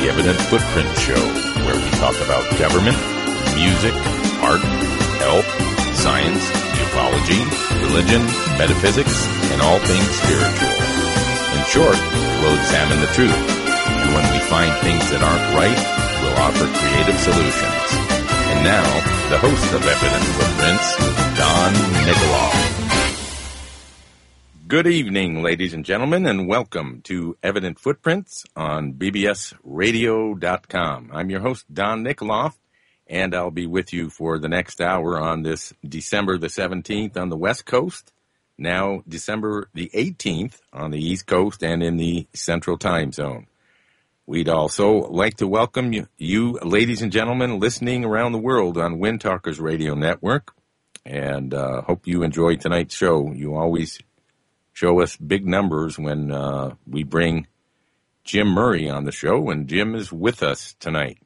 the Evident Footprint Show, where we talk about government, music, art, health, science, ufology, religion, metaphysics, and all things spiritual. In short, we'll examine the truth, and when we find things that aren't right, we'll offer creative solutions. And now, the host of Evident Footprints, Don Nikoloff. Good evening, ladies and gentlemen, and welcome to Evident Footprints on bbsradio.com. I'm your host, Don Nikoloff, and I'll be with you for the next hour on this December the 17th on the West Coast, now December the 18th on the East Coast and in the Central Time Zone. We'd also like to welcome you, ladies and gentlemen, listening around the world on Wind Talkers Radio Network, and hope you enjoyed tonight's show. You always show us big numbers when we bring Jim Murray on the show, and Jim is with us tonight.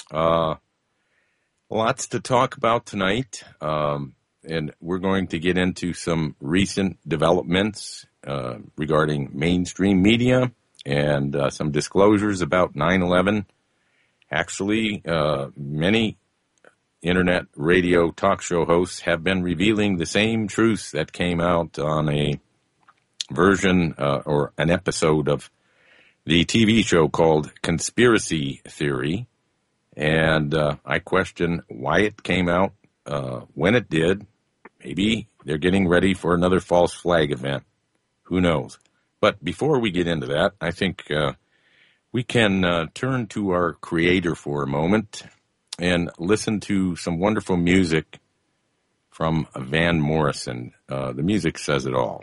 Lots to talk about tonight, and we're going to get into some recent developments regarding mainstream media and some disclosures about 9/11. Actually, many internet radio talk show hosts have been revealing the same truths that came out on a version or an episode of the TV show called Conspiracy Theory, and I question why it came out when it did. Maybe they're getting ready for another false flag event. Who knows? But before we get into that, I think we can turn to our creator for a moment and listen to some wonderful music from Van Morrison. The music says it all.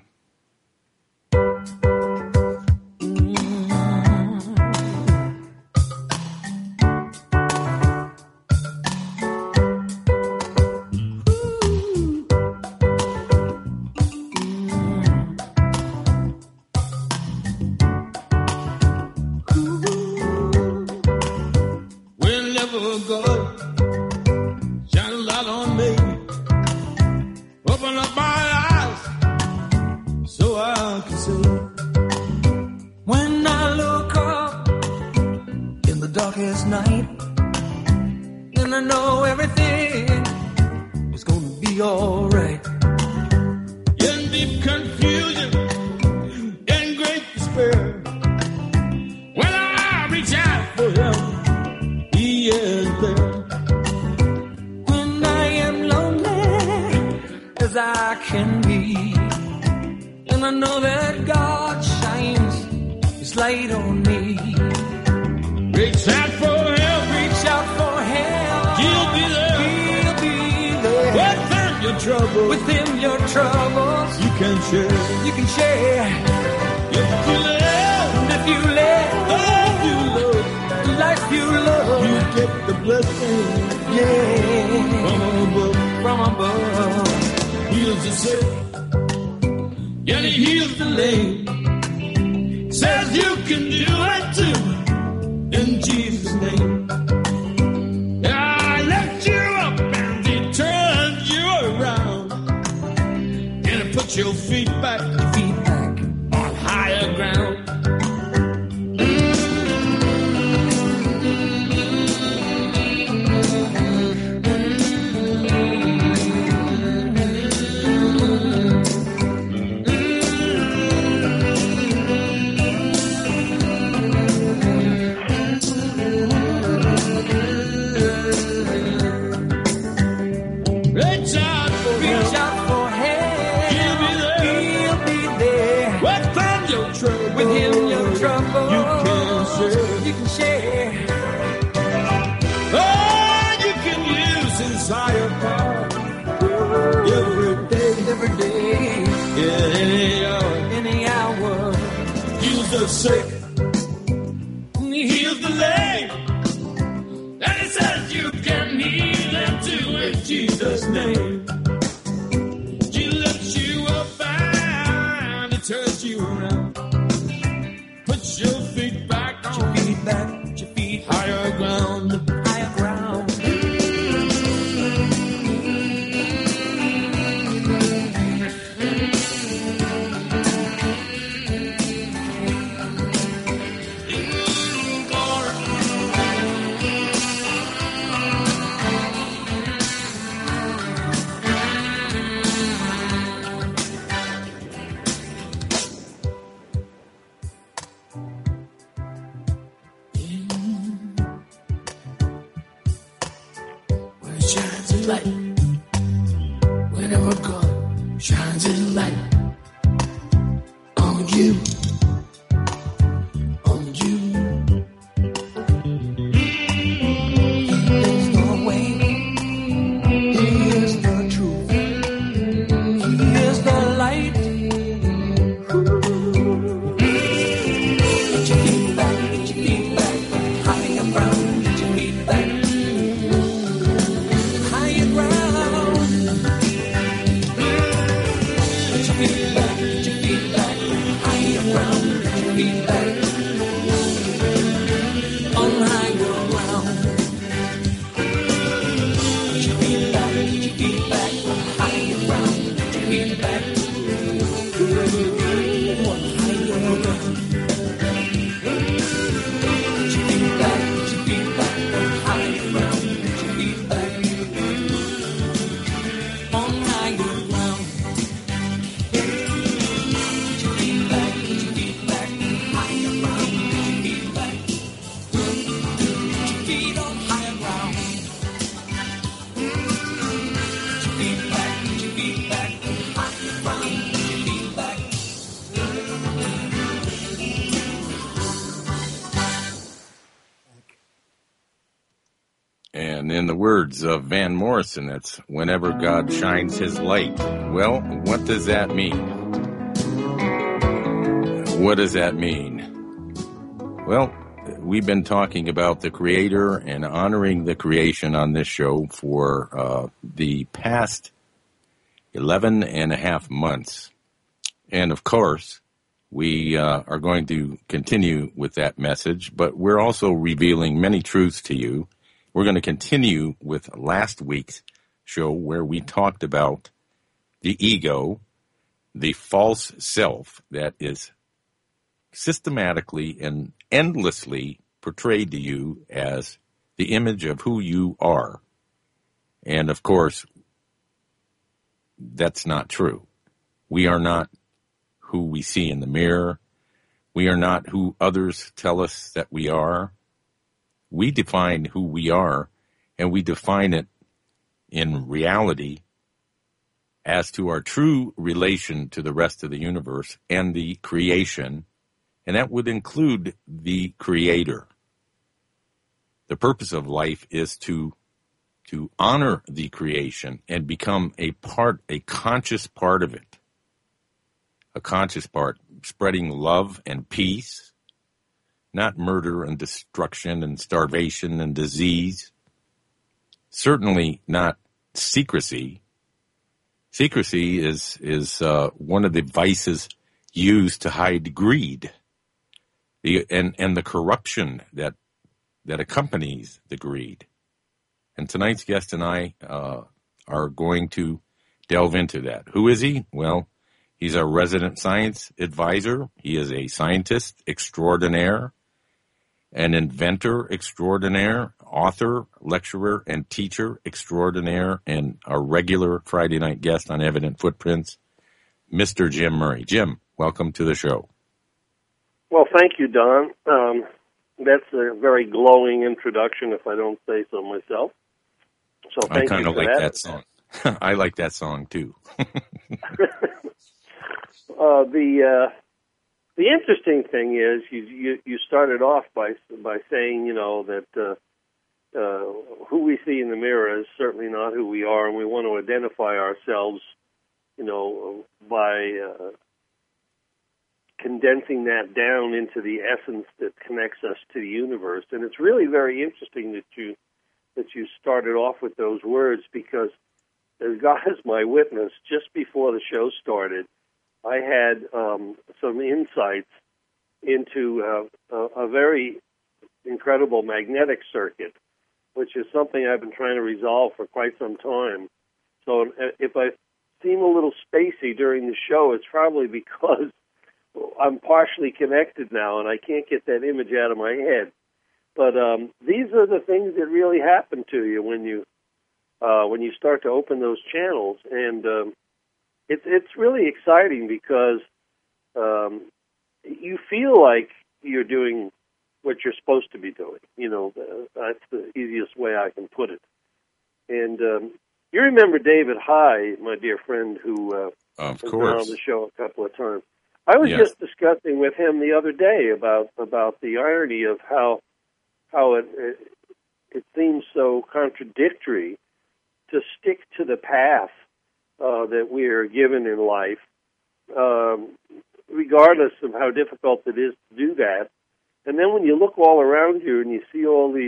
his light. Whenever God shines his light on you, on you. He is the way, he is the truth, he is the light. Get your feet back, get your feet back, higher ground, get your feet back, higher ground. Get your feet back, get your feet back, higher ground, get your feet back, on higher ground. Get your feet back, get your feet back, higher ground, get your feet back, on higher ground. Get your feet back, get your feet back, higher ground, get your feet back, on higher ground. Get your feet back, get your feet back, higher ground, get your feet back, get your feet on higher ground. Get your feet back, get your feet back, higher ground, get your feet back. And in the words of Van Morrison, it's whenever God shines his light. Well, what does that mean? What does that mean? Well, we've been talking about the Creator and honoring the creation on this show for the past 11 and a half months. And of course, we are going to continue with that message, but we're also revealing many truths to you. We're going to continue with last week's show where we talked about the ego, the false self that is systematically and endlessly portrayed to you as the image of who you are. And of course, that's not true. We are not who we see in the mirror. We are not who others tell us that we are. We define who we are, and we define it in reality as to our true relation to the rest of the universe and the creation, and that would include the Creator. The purpose of life is to honor the creation and become a conscious part of it. A conscious part, spreading love and peace, not murder and destruction and starvation and disease. Certainly not secrecy. Secrecy is one of the vices used to hide greed, and the corruption that accompanies the greed. And tonight's guest and I are going to delve into that. Who is he? Well, he's a resident science advisor. He is a scientist extraordinaire, an inventor extraordinaire, author, lecturer, and teacher extraordinaire, and a regular Friday night guest on Evident Footprints, Mr. Jim Murray. Jim, welcome to the show. Well, thank you, Don. That's a very glowing introduction, if I don't say so myself. So thank you for that. I kind of like that song. I like that song, too. The interesting thing is you started off by saying, you know, that who we see in the mirror is certainly not who we are, and we want to identify ourselves, you know, by condensing that down into the essence that connects us to the universe. And it's really very interesting that you started off with those words, because as God is my witness, just before the show started, I had some insights into a very incredible magnetic circuit, which is something I've been trying to resolve for quite some time. So if I seem a little spacey during the show, it's probably because I'm partially connected now, and I can't get that image out of my head. But these are the things that really happen to you when you start to open those channels, and it's really exciting because you feel like you're doing what you're supposed to be doing. You know, that's the easiest way I can put it. And You remember David High, my dear friend, who Of has been on course. the show a couple of times. I was Yes. just discussing with him the other day about the irony of how it seems so contradictory to stick to the path that we are given in life, regardless of how difficult it is to do that. And then when you look all around you and you see all these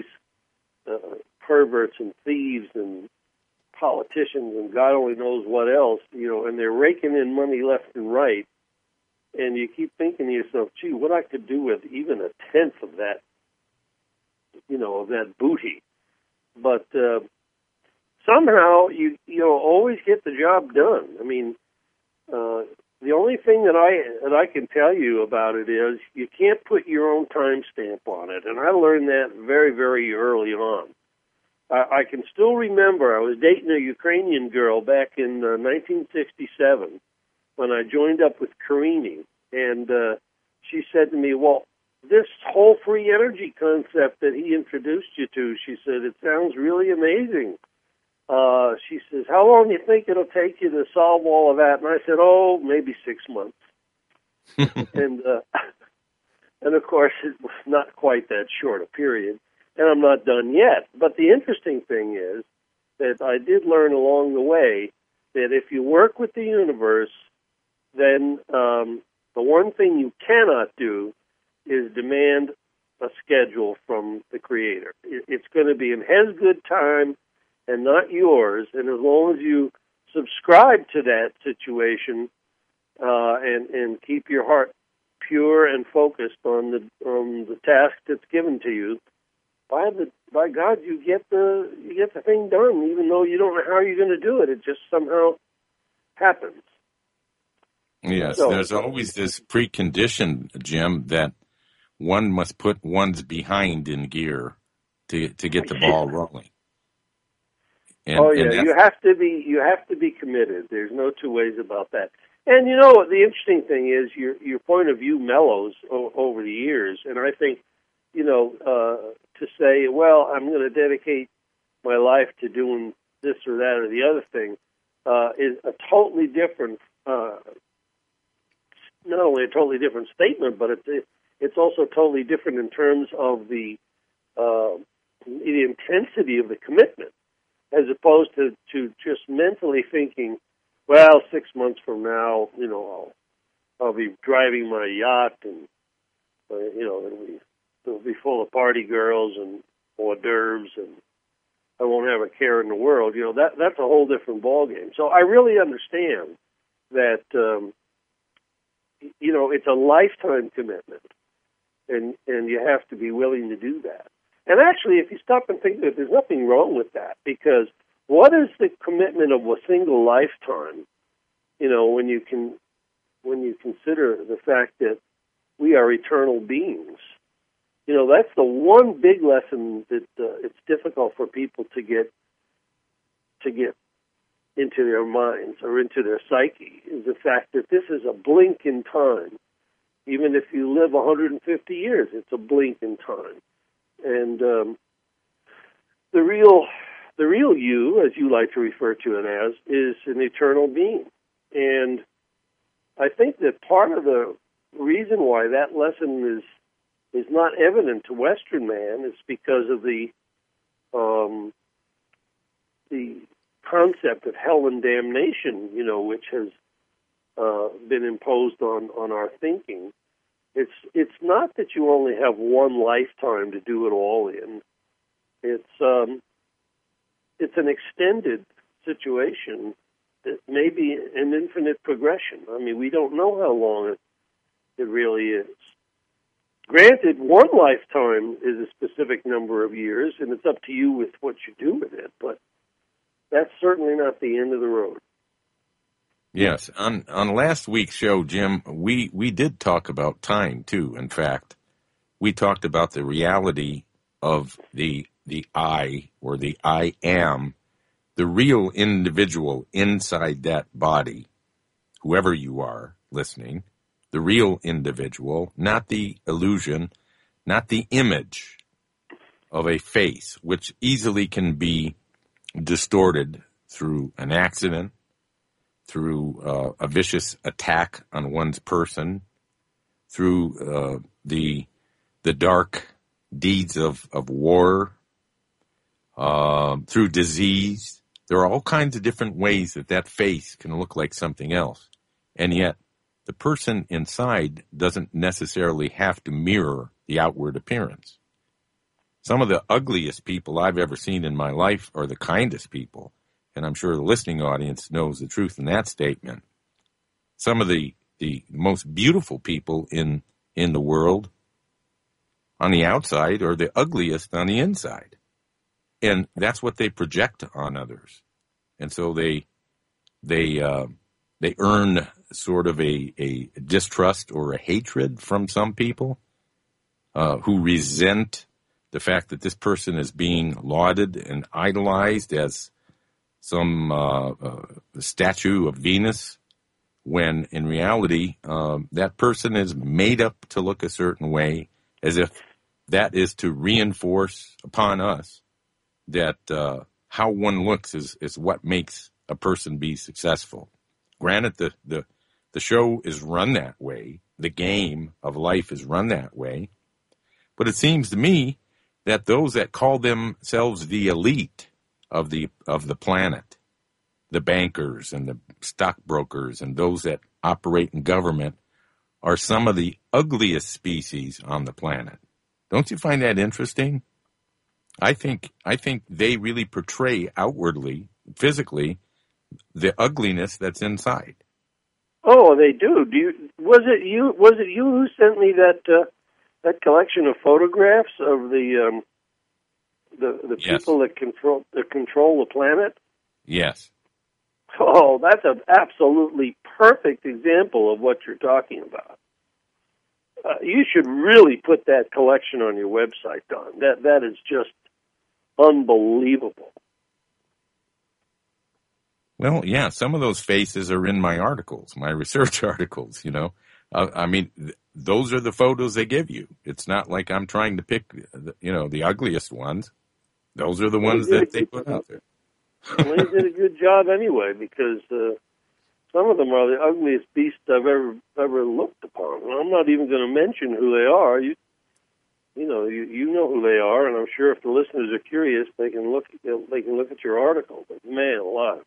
perverts and thieves and politicians and God only knows what else, and they're raking in money left and right, and you keep thinking to yourself, gee, what I could do with even a tenth of that, of that booty. But somehow you always get the job done. I mean, the only thing that I can tell you about it is you can't put your own timestamp on it, and I learned that very, very early on. I can still remember I was dating a Ukrainian girl back in 1967 when I joined up with Carini, and she said to me, well, this whole free energy concept that he introduced you to, she said, it sounds really amazing. She says, how long do you think it'll take you to solve all of that? And I said, maybe 6 months. and of course, it was not quite that short a period, and I'm not done yet. But the interesting thing is that I did learn along the way that if you work with the universe, then the one thing you cannot do is demand a schedule from the Creator. It's going to be in His good time and not yours, and as long as you subscribe to that situation and keep your heart pure and focused on the task that's given to you, by God, you get the thing done, even though you don't know how you're going to do it. It just somehow happens. Yes, So, there's always this precondition, Jim, that one must put one's behind in gear to get the ball rolling. And you have to be committed. There's no two ways about that. And the interesting thing is your point of view mellows over the years, and I think to say, well, I'm going to dedicate my life to doing this or that or the other thing is a totally different, not only a totally different statement, but it's also totally different in terms of the intensity of the commitment, as opposed to just mentally thinking, well, 6 months from now, I'll be driving my yacht, and it'll be full of party girls and hors d'oeuvres, and I won't have a care in the world. That's a whole different ballgame. So I really understand that it's a lifetime commitment, and you have to be willing to do that. And actually, if you stop and think of it, there's nothing wrong with that, because what is the commitment of a single lifetime? When you consider the fact that we are eternal beings, that's the one big lesson that it's difficult for people to get into their minds or into their psyche, is the fact that this is a blink in time. Even if you live 150 years, it's a blink in time. And the real you, as you like to refer to it as, is an eternal being. And I think that part of the reason why that lesson is not evident to Western man is because of the concept of hell and damnation, which has been imposed on our thinking. It's not that you only have one lifetime to do it all in. It's an extended situation that may be an infinite progression. I mean, we don't know how long it really is. Granted, one lifetime is a specific number of years, and it's up to you with what you do with it, but that's certainly not the end of the road. yes, on last week's show, Jim, we did talk about time too. In fact, we talked about the reality of the I, or the I am, the real individual inside that body, whoever you are listening, the real individual, not the illusion, not the image of a face, which easily can be distorted through an accident, through a vicious attack on one's person, through the dark deeds of war, through disease. There are all kinds of different ways that face can look like something else. And yet, the person inside doesn't necessarily have to mirror the outward appearance. Some of the ugliest people I've ever seen in my life are the kindest people. And I'm sure the listening audience knows the truth in that statement. Some of the most beautiful people in the world on the outside are the ugliest on the inside. And that's what they project on others. And so they earn sort of a distrust or a hatred from some people who resent the fact that this person is being lauded and idolized as some statue of Venus, when in reality that person is made up to look a certain way, as if that is to reinforce upon us that how one looks is what makes a person be successful. Granted, the show is run that way, the game of life is run that way, but it seems to me that those that call themselves the elite of the planet, the bankers and the stockbrokers and those that operate in government, are some of the ugliest species on the planet. Don't you find that interesting? I think they really portray outwardly, physically, the ugliness that's inside. Oh, they do. Was it you who sent me that collection of photographs of the Yes. people that control the planet? Yes. Oh, that's an absolutely perfect example of what you're talking about. You should really put that collection on your website, Don. That is just unbelievable. Well, yeah, some of those faces are in my articles, my research articles, you know. I mean, those are the photos they give you. It's not like I'm trying to pick, the ugliest ones. Those are the ones that they put out there. Well, they did a good job anyway, because some of them are the ugliest beasts I've ever looked upon. And I'm not even going to mention who they are. You know who they are, and I'm sure if the listeners are curious, they can look at your article. But man, alive.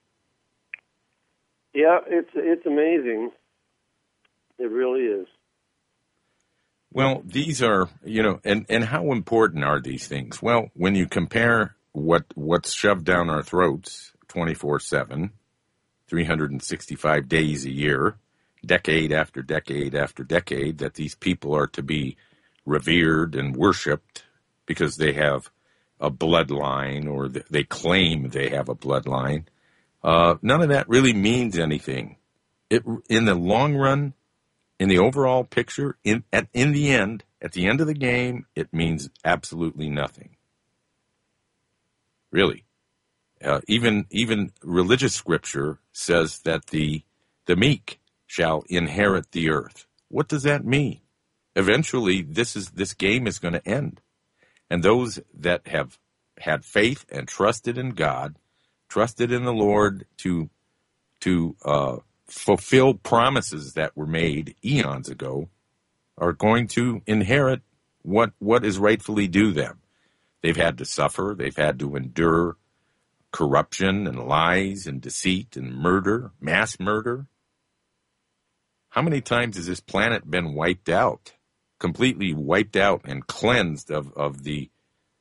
Yeah, it's amazing. It really is. Well, these are, and how important are these things? Well, when you compare what's shoved down our throats 24/7, 365 days a year, decade after decade after decade, that these people are to be revered and worshipped because they have a bloodline, or they claim they have a bloodline. None of that really means anything. In the long run, in the overall picture, at the end of the game, it means absolutely nothing. Really. Even religious scripture says that the meek shall inherit the earth. What does that mean? Eventually, this game is going to end. And those that have had faith and trusted in God, trusted in the Lord to fulfill promises that were made eons ago, are going to inherit what is rightfully due them. They've had to suffer. They've had to endure corruption and lies and deceit and murder, mass murder. How many times has this planet been wiped out, completely wiped out and cleansed of the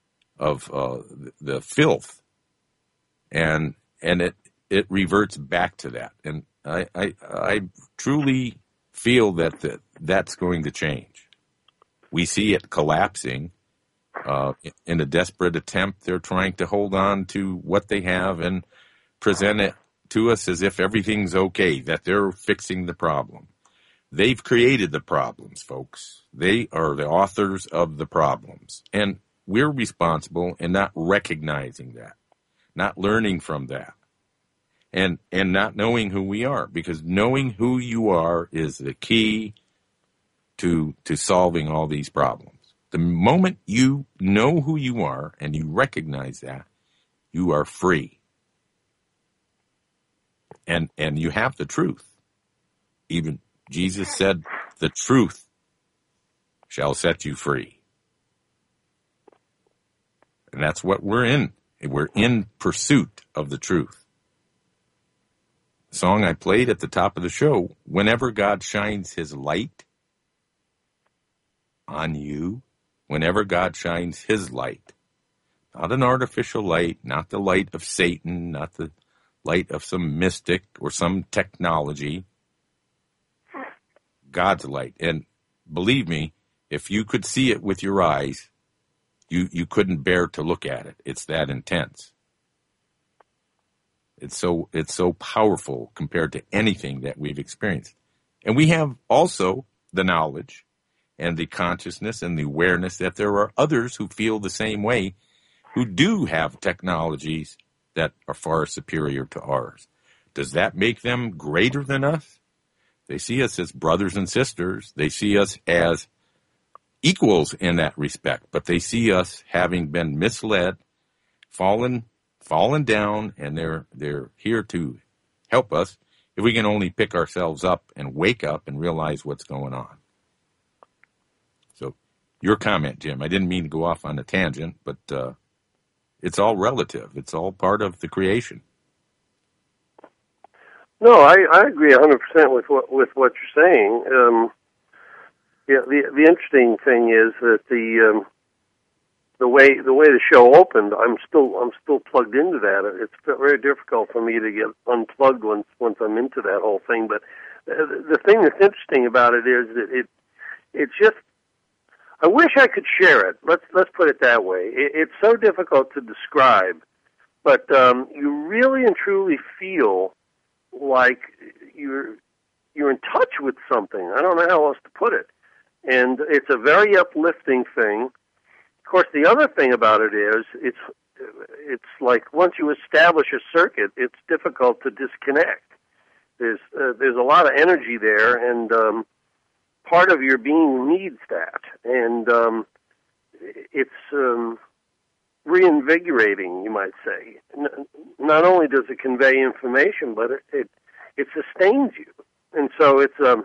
filth, and it reverts back to that. And I truly feel that's going to change. We see it collapsing. In a desperate attempt, they're trying to hold on to what they have and present it to us as if everything's okay, that they're fixing the problem. They've created the problems, folks. They are the authors of the problems. And we're responsible in not recognizing that, not learning from that, and not knowing who we are, because knowing who you are is the key to solving all these problems. The moment you know who you are and you recognize that, you are free. and you have the truth. Even Jesus said, the truth shall set you free. And that's what we're in. We're in pursuit of the truth. The song I played at the top of the show, whenever God shines his light on you, whenever God shines his light, not an artificial light, not the light of Satan, not the light of some mystic or some technology, God's light. And believe me, if you could see it with your eyes, you couldn't bear to look at it. It's that intense. It's so powerful compared to anything that we've experienced. And we have also the knowledge and the consciousness and the awareness that there are others who feel the same way, who do have technologies that are far superior to ours. Does that make them greater than us? They see us as brothers and sisters. They see us as equals in that respect, but they see us having been misled, fallen down, and they're here to help us if we can only pick ourselves up and wake up and realize what's going on. So your comment, Jim, I didn't mean to go off on a tangent, but it's all relative. It's all part of the creation. No, I agree 100% with what you're saying. Yeah, the interesting thing is that the way the show opened, I'm still plugged into that. It's very difficult for me to get unplugged once I'm into that whole thing. But the thing that's interesting about it is that it's just, I wish I could share it. Let's put it that way. It's so difficult to describe, but you really and truly feel like you're in touch with something. I don't know how else to put it. And it's a very uplifting thing. Of course, the other thing about it is it's like once you establish a circuit, it's difficult to disconnect. There's a lot of energy there, and part of your being needs that. And it's reinvigorating, you might say. Not only does it convey information, but it sustains you. And so it's a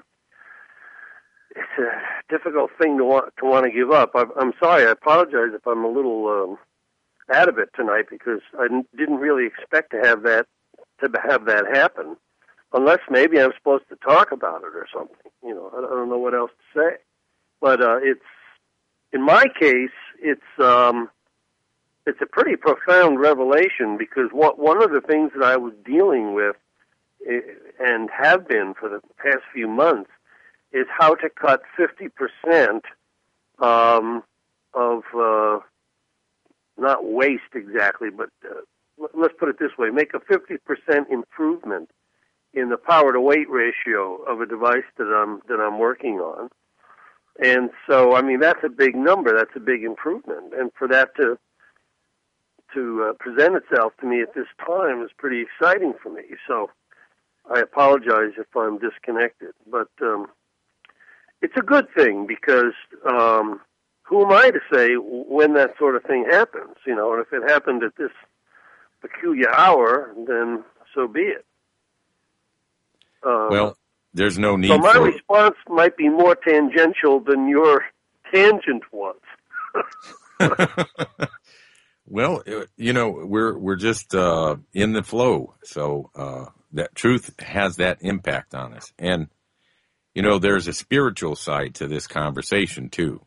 difficult thing to want to give up. I'm sorry. I apologize if I'm a little out of it tonight, because I didn't really expect to have that happen, unless maybe I'm supposed to talk about it or something. You know, I don't know what else to say. But it's, in my case, it's a pretty profound revelation, because one of the things that I was dealing with and have been for the past few months is how to cut 50% of not waste exactly, but let's put it this way: make a 50% improvement in the power to weight ratio of a device that I'm working on. And so, I mean, that's a big number. That's a big improvement, and for that to present itself to me at this time is pretty exciting for me. So I apologize if I'm disconnected, but it's a good thing, because who am I to say when that sort of thing happens? You know, and if it happened at this peculiar hour, then so be it. Well, there's no need. So my for response might be more tangential than your tangent was. Well, you know, we're just in the flow, so that truth has that impact on us. And you know, there's a spiritual side to this conversation too.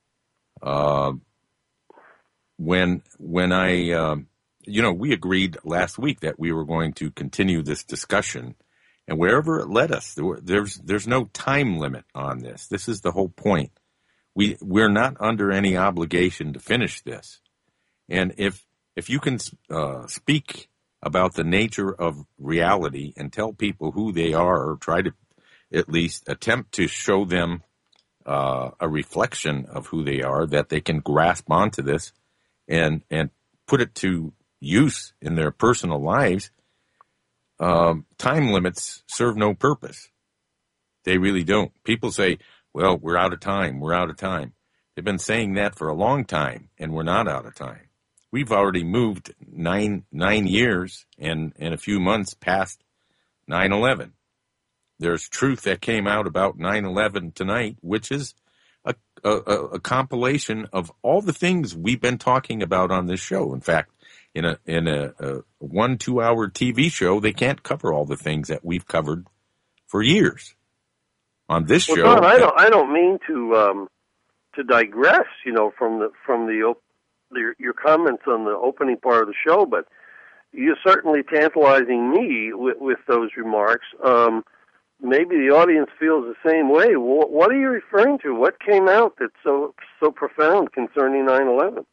When I we agreed last week that we were going to continue this discussion, and wherever it led us, there's no time limit on this. This is the whole point. We're not under any obligation to finish this. And if you can speak about the nature of reality and tell people who they are, or try to at least attempt to show them a reflection of who they are, that they can grasp onto this and put it to use in their personal lives, time limits serve no purpose. They really don't. People say, well, we're out of time. We're out of time. They've been saying that for a long time, and we're not out of time. We've already moved nine years and a few months past 9/11. There's truth that came out about 9/11 tonight, which is a compilation of all the things we've been talking about on this show. In fact, in a 1-2 hour TV show, they can't cover all the things that we've covered for years. On this show, Don, I don't mean to digress, from your comments on the opening part of the show, but you're certainly tantalizing me with those remarks. Maybe the audience feels the same way. What are you referring to? What came out that's so profound concerning 9/11?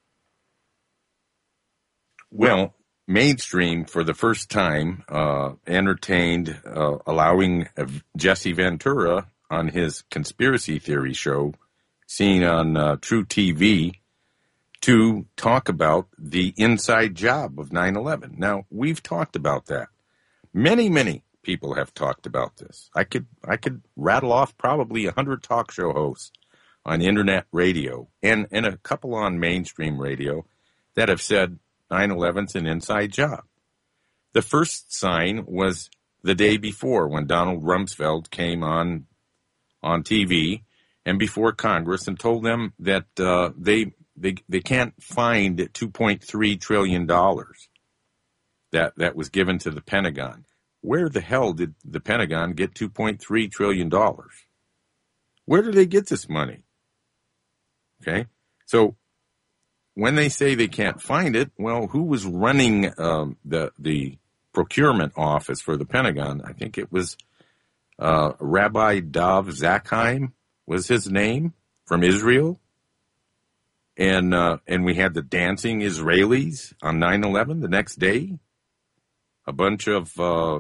Well, mainstream for the first time entertained allowing Jesse Ventura on his conspiracy theory show, seen on True TV, to talk about the inside job of 9/11. Now, we've talked about that. Many people have talked about this. I could rattle off probably 100 talk show hosts on internet radio and a couple on mainstream radio that have said 9/11's an inside job. The first sign was the day before when Donald Rumsfeld came on TV and before Congress and told them that they can't find $2.3 trillion that was given to the Pentagon. Where the hell did the Pentagon get $2.3 trillion? Where did they get this money? Okay, so when they say they can't find it, well, who was running the procurement office for the Pentagon? I think it was Rabbi Dov Zakheim was his name, from Israel. And we had the dancing Israelis on 9/11 the next day. A bunch of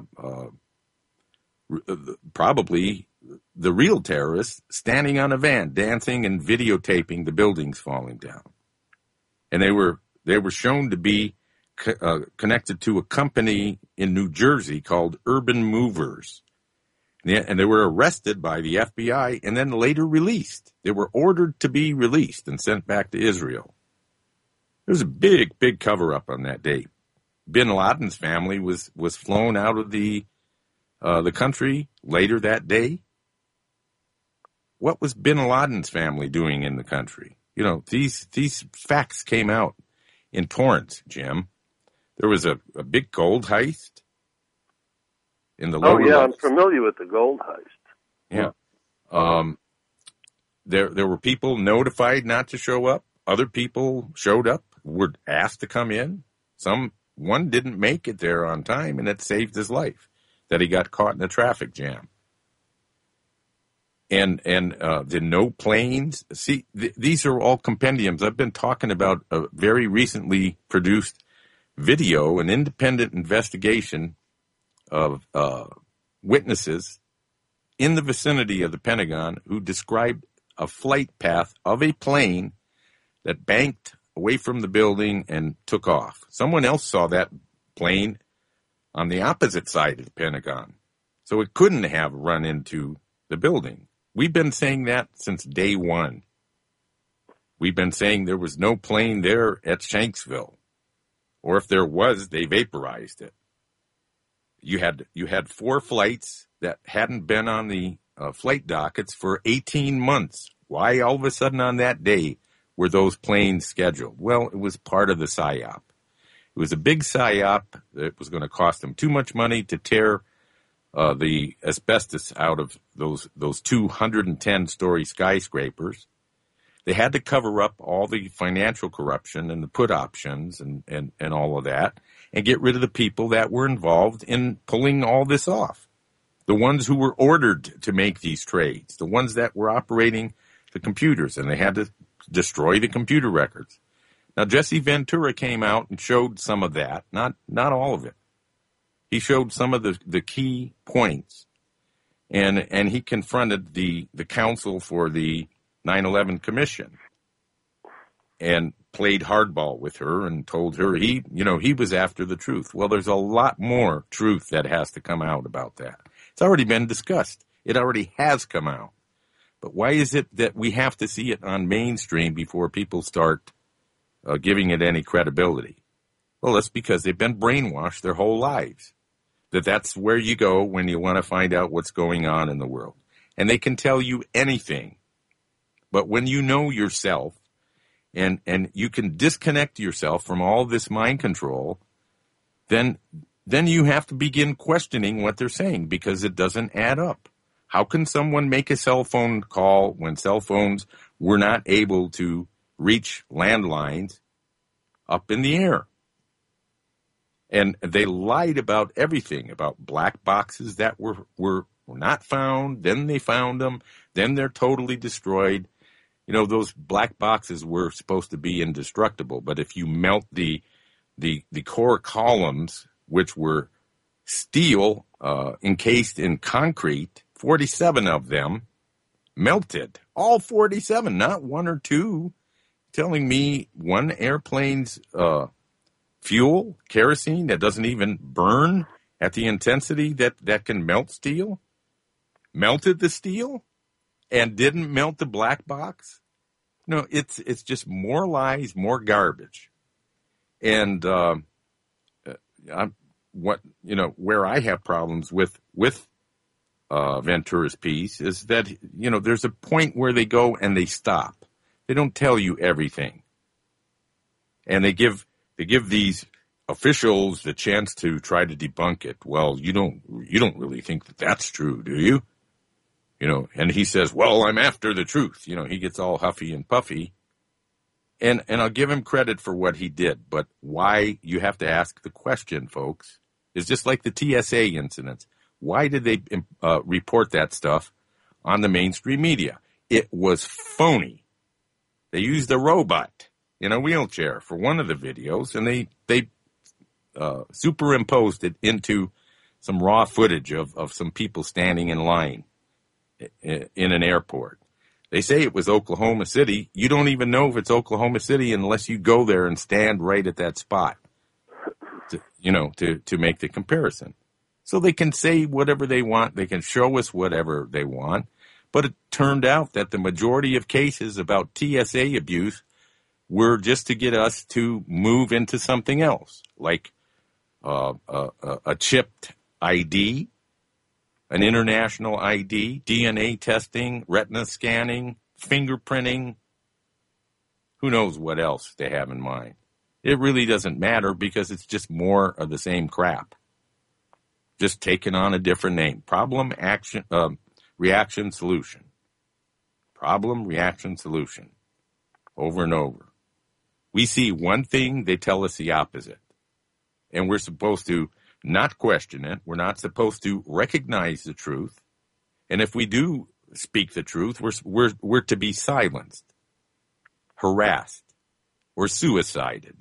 probably the real terrorists standing on a van, dancing and videotaping the buildings falling down. And they were shown to be connected to a company in New Jersey called Urban Movers. And they were arrested by the FBI and then later released. They were ordered to be released and sent back to Israel. There was a big cover-up on that day. Bin Laden's family was flown out of the country later that day. What was Bin Laden's family doing in the country? These facts came out in torrents, Jim. There was a big gold heist in the lower levels. I'm familiar with the gold heist. Yeah. There were people notified not to show up. Other people showed up, were asked to come in. One didn't make it there on time, and it saved his life, that he got caught in a traffic jam. And the no planes. See, these are all compendiums. I've been talking about a very recently produced video, an independent investigation of witnesses in the vicinity of the Pentagon who described a flight path of a plane that banked away from the building and took off. Someone else saw that plane on the opposite side of the Pentagon, so it couldn't have run into the building. We've been saying that since day one. We've been saying there was no plane there at Shanksville, or if there was, they vaporized it. You had 4 flights that hadn't been on the flight dockets for 18 months. Why all of a sudden on that day were those planes scheduled? Well, it was part of the PSYOP. It was a big PSYOP that was going to cost them too much money to tear the asbestos out of those 210-story skyscrapers. They had to cover up all the financial corruption and the put options and all of that, and get rid of the people that were involved in pulling all this off. The ones who were ordered to make these trades, the ones that were operating the computers, and they had to destroy the computer records. Now, Jesse Ventura came out and showed some of that, not all of it. He showed some of the key points, and he confronted the counsel for the 9/11 Commission and played hardball with her and told her he was after the truth. Well, there's a lot more truth that has to come out about that. It's already been discussed. It already has come out. But why is it that we have to see it on mainstream before people start giving it any credibility? Well, that's because they've been brainwashed their whole lives. that's where you go when you want to find out what's going on in the world. And they can tell you anything. But when you know yourself and you can disconnect yourself from all this mind control, then you have to begin questioning what they're saying because it doesn't add up. How can someone make a cell phone call when cell phones were not able to reach landlines up in the air? And they lied about everything, about black boxes that were not found. Then they found them. Then they're totally destroyed. You know, those black boxes were supposed to be indestructible. But if you melt the core columns, which were steel encased in concrete, 47 of them melted. All 47, not one or two. Telling me one airplane's fuel, kerosene, that doesn't even burn at the intensity that can melt steel, melted the steel and didn't melt the black box. No, it's just more lies, more garbage. And where I have problems with Ventura's piece is that, you know, there's a point where they go and they stop. They don't tell you everything. And they give these officials the chance to try to debunk it. Well, you don't really think that that's true, do you? You know, and he says, well, I'm after the truth. You know, he gets all huffy and puffy. And I'll give him credit for what he did. But why you have to ask the question, folks, is just like the TSA incidents. Why did they report that stuff on the mainstream media? It was phony. They used a robot in a wheelchair for one of the videos, and they superimposed it into some raw footage of some people standing in line in an airport. They say it was Oklahoma City. You don't even know if it's Oklahoma City unless you go there and stand right at that spot to make the comparison. So they can say whatever they want. They can show us whatever they want. But it turned out that the majority of cases about TSA abuse were just to get us to move into something else, like a chipped ID, an international ID, DNA testing, retina scanning, fingerprinting. Who knows what else they have in mind? It really doesn't matter because it's just more of the same crap. Just taking on a different name. Problem, action, reaction, solution. Problem, reaction, solution. Over and over. We see one thing, they tell us the opposite. And we're supposed to not question it. We're not supposed to recognize the truth. And if we do speak the truth, we're to be silenced, harassed, or suicided.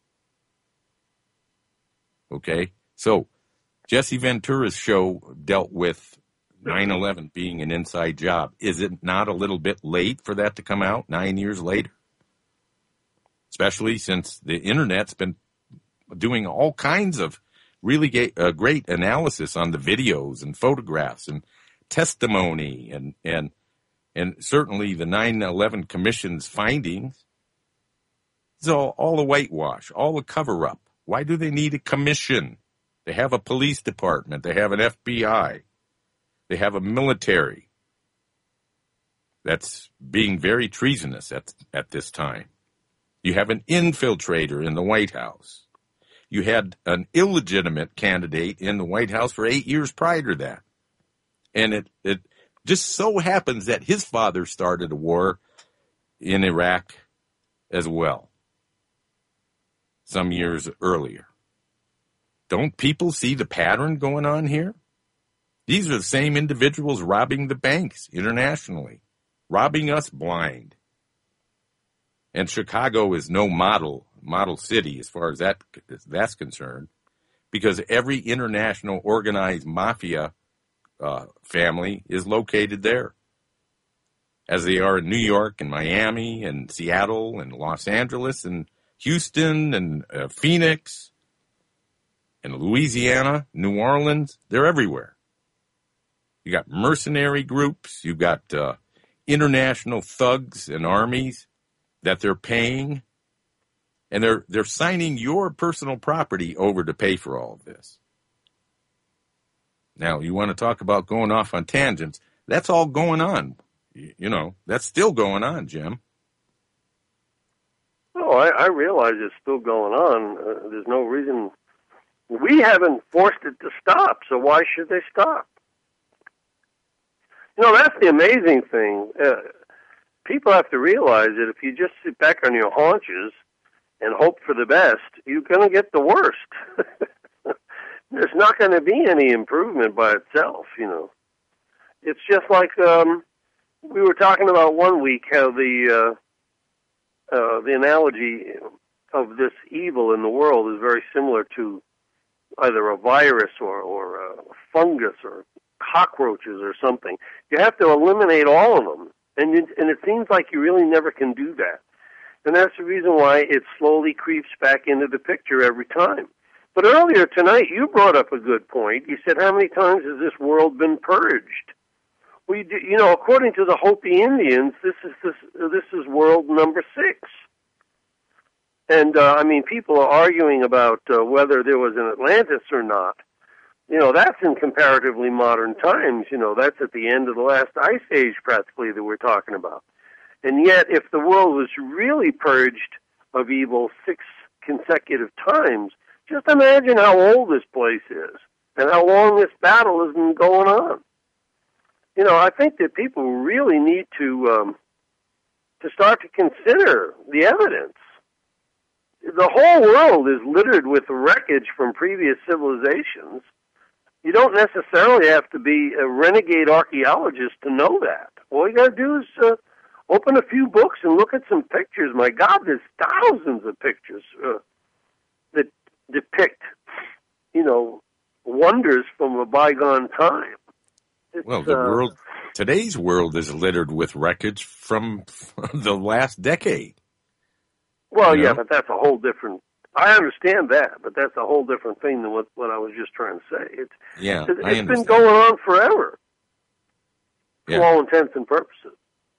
Okay? So, Jesse Ventura's show dealt with 9/11 being an inside job. Is it not a little bit late for that to come out 9 years later? Especially since the internet's been doing all kinds of really great analysis on the videos and photographs and testimony and certainly the 9/11 Commission's findings. It's all a whitewash, all a cover-up. Why do they need a commission? They have a police department. They have an FBI. They have a military that's being very treasonous at this time. You have an infiltrator in the White House. You had an illegitimate candidate in the White House for 8 years prior to that. And it just so happens that his father started a war in Iraq as well, some years earlier. Don't people see the pattern going on here? These are the same individuals robbing the banks internationally, robbing us blind. And Chicago is no model city as far as that's concerned, because every international organized mafia family is located there, as they are in New York and Miami and Seattle and Los Angeles and Houston and Phoenix and Louisiana, New Orleans. They're everywhere. You got mercenary groups. You've got international thugs and armies that they're paying, and they're signing your personal property over to pay for all of this. Now, you want to talk about going off on tangents. That's all going on. That's still going on, Jim. Oh, I realize it's still going on. There's no reason. We haven't forced it to stop, so why should they stop? That's the amazing thing. People have to realize that if you just sit back on your haunches and hope for the best, you're going to get the worst. There's not going to be any improvement by itself, It's just like we were talking about one week how the analogy of this evil in the world is very similar to either a virus or a fungus or cockroaches or something. You have to eliminate all of them, and it seems like you really never can do that. And that's the reason why it slowly creeps back into the picture every time. But earlier tonight, you brought up a good point. You said, how many times has this world been purged? Well, according to the Hopi Indians, this is world number 6. And, people are arguing about whether there was an Atlantis or not. That's in comparatively modern times. That's at the end of the last ice age, practically, that we're talking about. And yet, if the world was really purged of evil 6 consecutive times, just imagine how old this place is and how long this battle has been going on. I think that people really need to start to consider the evidence. The whole world is littered with wreckage from previous civilizations. You don't necessarily have to be a renegade archaeologist to know that. All you got to do is open a few books and look at some pictures. My God, there's thousands of pictures that depict, wonders from a bygone time. Well, today's world is littered with wreckage from the last decade. Well, yeah, but that's a whole different. I understand that, but that's a whole different thing than what I was just trying to say. It's been going on forever, for all intents and purposes.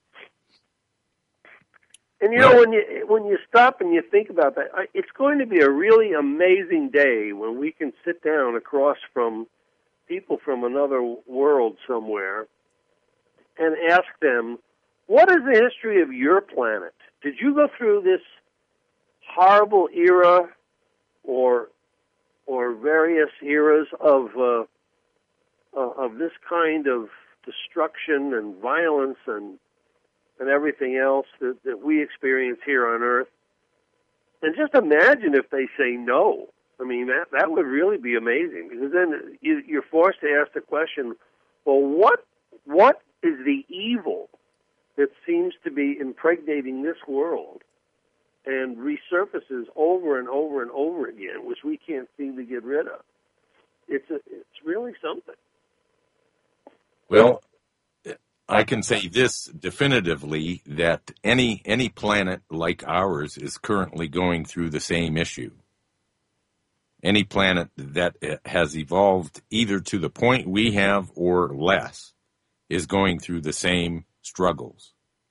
And when you stop and you think about that, it's going to be a really amazing day when we can sit down across from people from another world somewhere and ask them, what is the history of your planet? Did you go through this horrible era or various eras of this kind of destruction and violence and everything else that we experience here on Earth? And just imagine if they say no. I mean, that would really be amazing, because then you're forced to ask the question, well, what is the evil that seems to be impregnating this world and resurfaces over and over and over again, which we can't seem to get rid of? It's really something. Well, I can say this definitively, that any planet like ours is currently going through the same issue. Any planet that has evolved either to the point we have or less is going through the same struggles.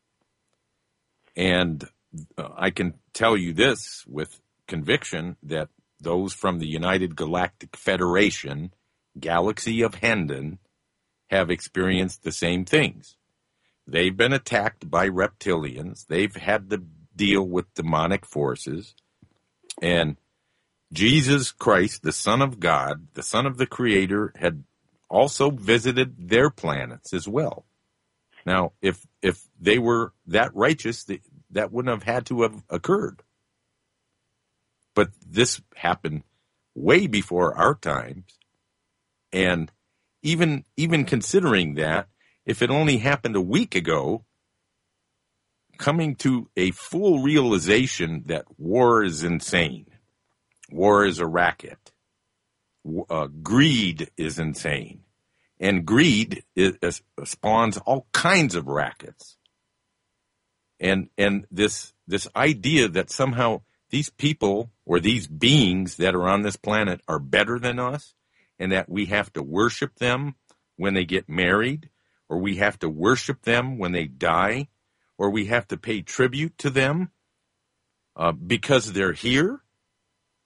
And I can tell you this with conviction, that those from the United Galactic Federation, Galaxy of Hendon, have experienced the same things. They've been attacked by reptilians. They've had to deal with demonic forces. And Jesus Christ, the Son of God, the Son of the Creator, had also visited their planets as well. Now, if they were that righteous, that wouldn't have had to have occurred. But this happened way before our times. And even considering that, if it only happened a week ago, coming to a full realization that war is insane. War is a racket. Greed is insane. And greed spawns all kinds of rackets. And this idea that somehow these people or these beings that are on this planet are better than us, and that we have to worship them when they get married, or we have to worship them when they die, or we have to pay tribute to them because they're here.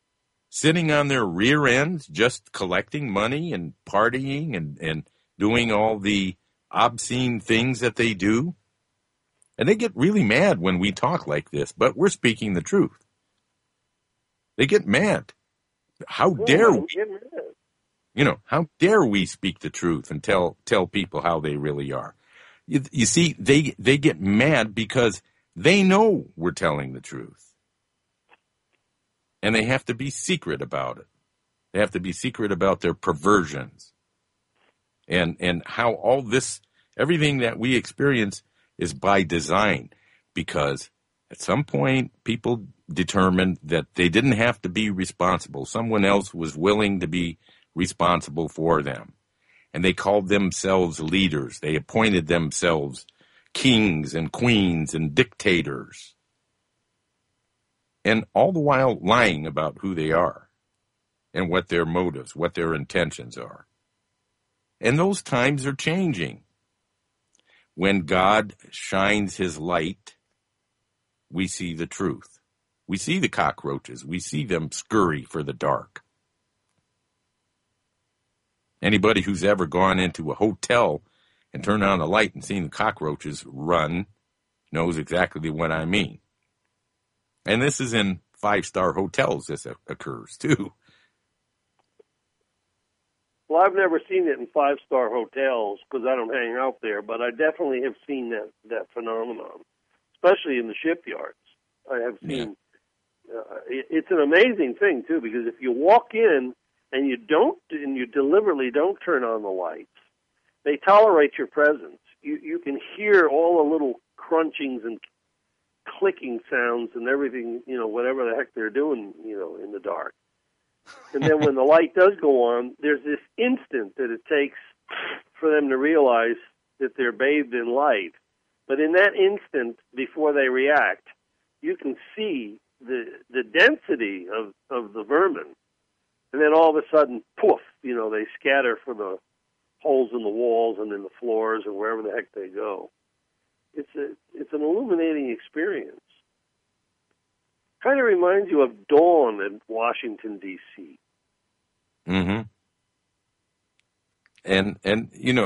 sitting on their rear ends, just collecting money and partying and doing all the obscene things that they do. And they get really mad when we talk like this, but we're speaking the truth. They get mad. How dare we? How dare we speak the truth and tell people how they really are? You see, they get mad because they know we're telling the truth. And they have to be secret about it. They have to be secret about their perversions. And how all this, everything that we experience is by design, because at some point people determined that they didn't have to be responsible. Someone else was willing to be responsible for them. And they called themselves leaders. They appointed themselves kings and queens and dictators. And all the while lying about who they are and what their motives, what their intentions are. And those times are changing. When God shines his light, we see the truth. We see the cockroaches. We see them scurry for the dark. Anybody who's ever gone into a hotel and turned on the light and seen the cockroaches run knows exactly what I mean. And this is in 5-star hotels this occurs, too. Well, I've never seen it in 5-star hotels because I don't hang out there, but I definitely have seen that phenomenon, especially in the shipyards. I have seen. It's an amazing thing too, because if you walk in and you deliberately don't turn on the lights, they tolerate your presence. You can hear all the little crunchings and clicking sounds and everything, whatever the heck they're doing, in the dark. And then when the light does go on, there's this instant that it takes for them to realize that they're bathed in light. But in that instant, before they react, you can see the density of the vermin. And then all of a sudden, poof, they scatter for the holes in the walls and in the floors or wherever the heck they go. It's an illuminating experience. Kind of reminds you of dawn in Washington, D.C. Mm-hmm. And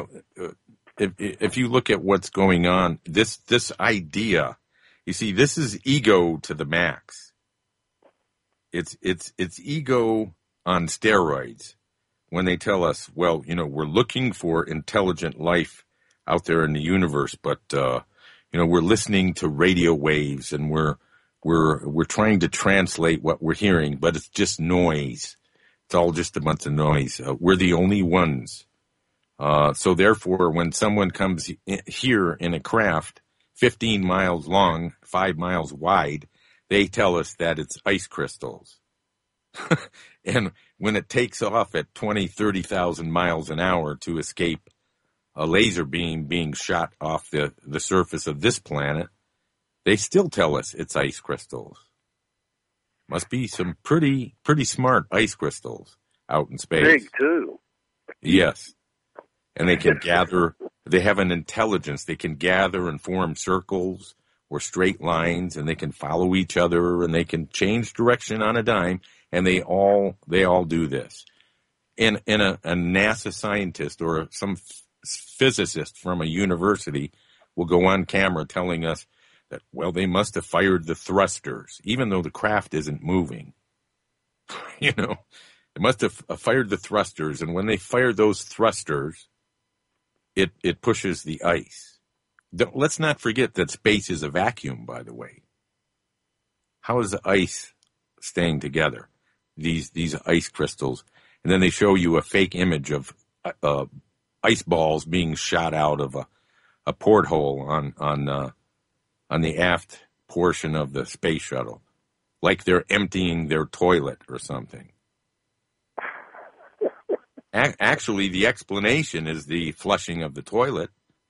if you look at what's going on, this idea, you see, this is ego to the max. It's ego on steroids when they tell us, well, we're looking for intelligent life out there in the universe, but we're listening to radio waves and we're trying to translate what we're hearing, but it's just noise. It's all just a bunch of noise. We're the only ones. So therefore, when someone comes here in a craft 15 miles long, 5 miles wide, they tell us that it's ice crystals. And when it takes off at 20, 30,000 miles an hour to escape a laser beam being shot off the surface of this planet, they still tell us it's ice crystals. Must be some pretty smart ice crystals out in space. Big, too. Yes. And they can gather, they have an intelligence. They can gather and form circles or straight lines, and they can follow each other, and they can change direction on a dime, and they all do this. And a NASA scientist or some physicist from a university will go on camera telling us that, well, they must have fired the thrusters, even though the craft isn't moving. They must have fired the thrusters, and when they fire those thrusters, it pushes the ice. Let's not forget that space is a vacuum, by the way. How is the ice staying together? These ice crystals. And then they show you a fake image of ice balls being shot out of a porthole on the aft portion of the space shuttle, like they're emptying their toilet or something. Actually, the explanation is the flushing of the toilet,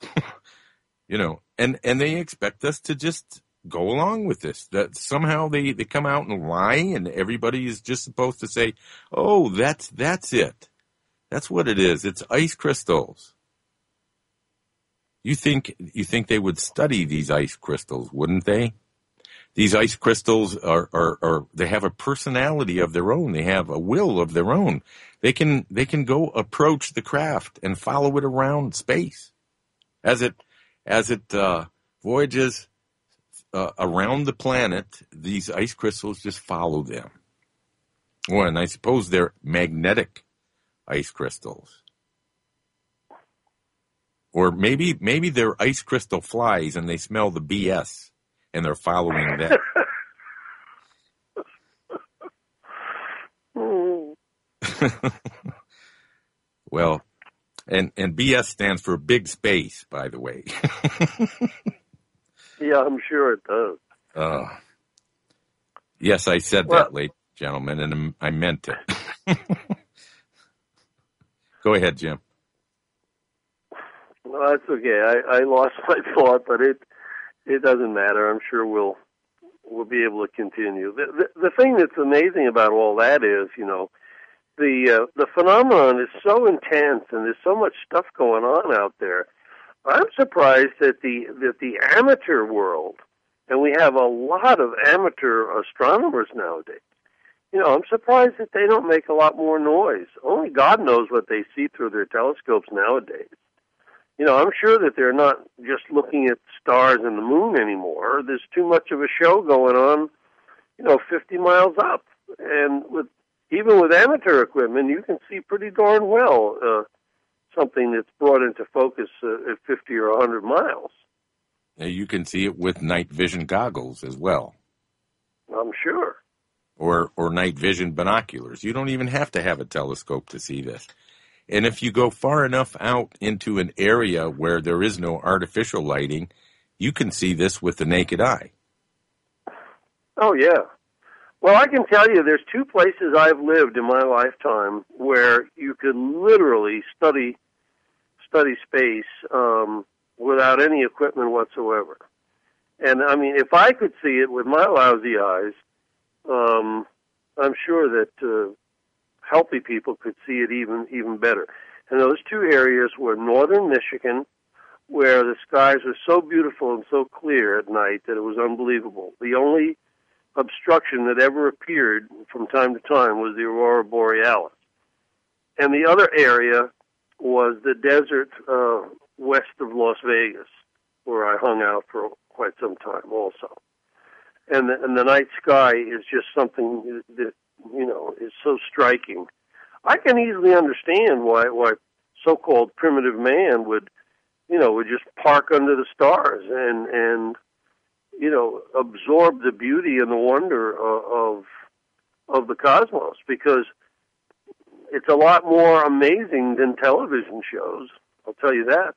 and they expect us to just go along with this. That somehow they come out and lie, and everybody is just supposed to say, "Oh, that's it. That's what it is. It's ice crystals." You think they would study these ice crystals, wouldn't they? These ice crystals are they have a personality of their own. They have a will of their own. They can go approach the craft and follow it around space as it voyages around the planet. These ice crystals just follow them. Well, and I suppose they're magnetic ice crystals. Or maybe they're ice crystal flies and they smell the BS and they're following that. Well, and BS stands for big space, by the way. Yeah, I'm sure it does. Yes, I said that, ladies and gentlemen, and I meant it. Go ahead, Jim. No, that's okay. I lost my thought, but it doesn't matter. I'm sure we'll be able to continue. The thing that's amazing about all that is, the phenomenon is so intense, and there's so much stuff going on out there. I'm surprised that the amateur world, and we have a lot of amateur astronomers nowadays. I'm surprised that they don't make a lot more noise. Only God knows what they see through their telescopes nowadays. I'm sure that they're not just looking at stars and the moon anymore. There's too much of a show going on, 50 miles up. And even with amateur equipment, you can see pretty darn well something that's brought into focus at 50 or 100 miles. You can see it with night vision goggles as well. I'm sure. Or night vision binoculars. You don't even have to have a telescope to see this. And if you go far enough out into an area where there is no artificial lighting, you can see this with the naked eye. Oh, yeah. Well, I can tell you there's two places I've lived in my lifetime where you could literally study space without any equipment whatsoever. And, I mean, if I could see it with my lousy eyes, I'm sure that healthy people could see it even better. And those two areas were northern Michigan, where the skies were so beautiful and so clear at night that it was unbelievable. The only obstruction that ever appeared from time to time was the aurora borealis. And the other area was the desert west of Las Vegas, where I hung out for quite some time also. And the night sky is just something that, is so striking. I can easily understand why so-called primitive man would just park under the stars and absorb the beauty and the wonder of the cosmos, because it's a lot more amazing than television shows. I'll tell you that.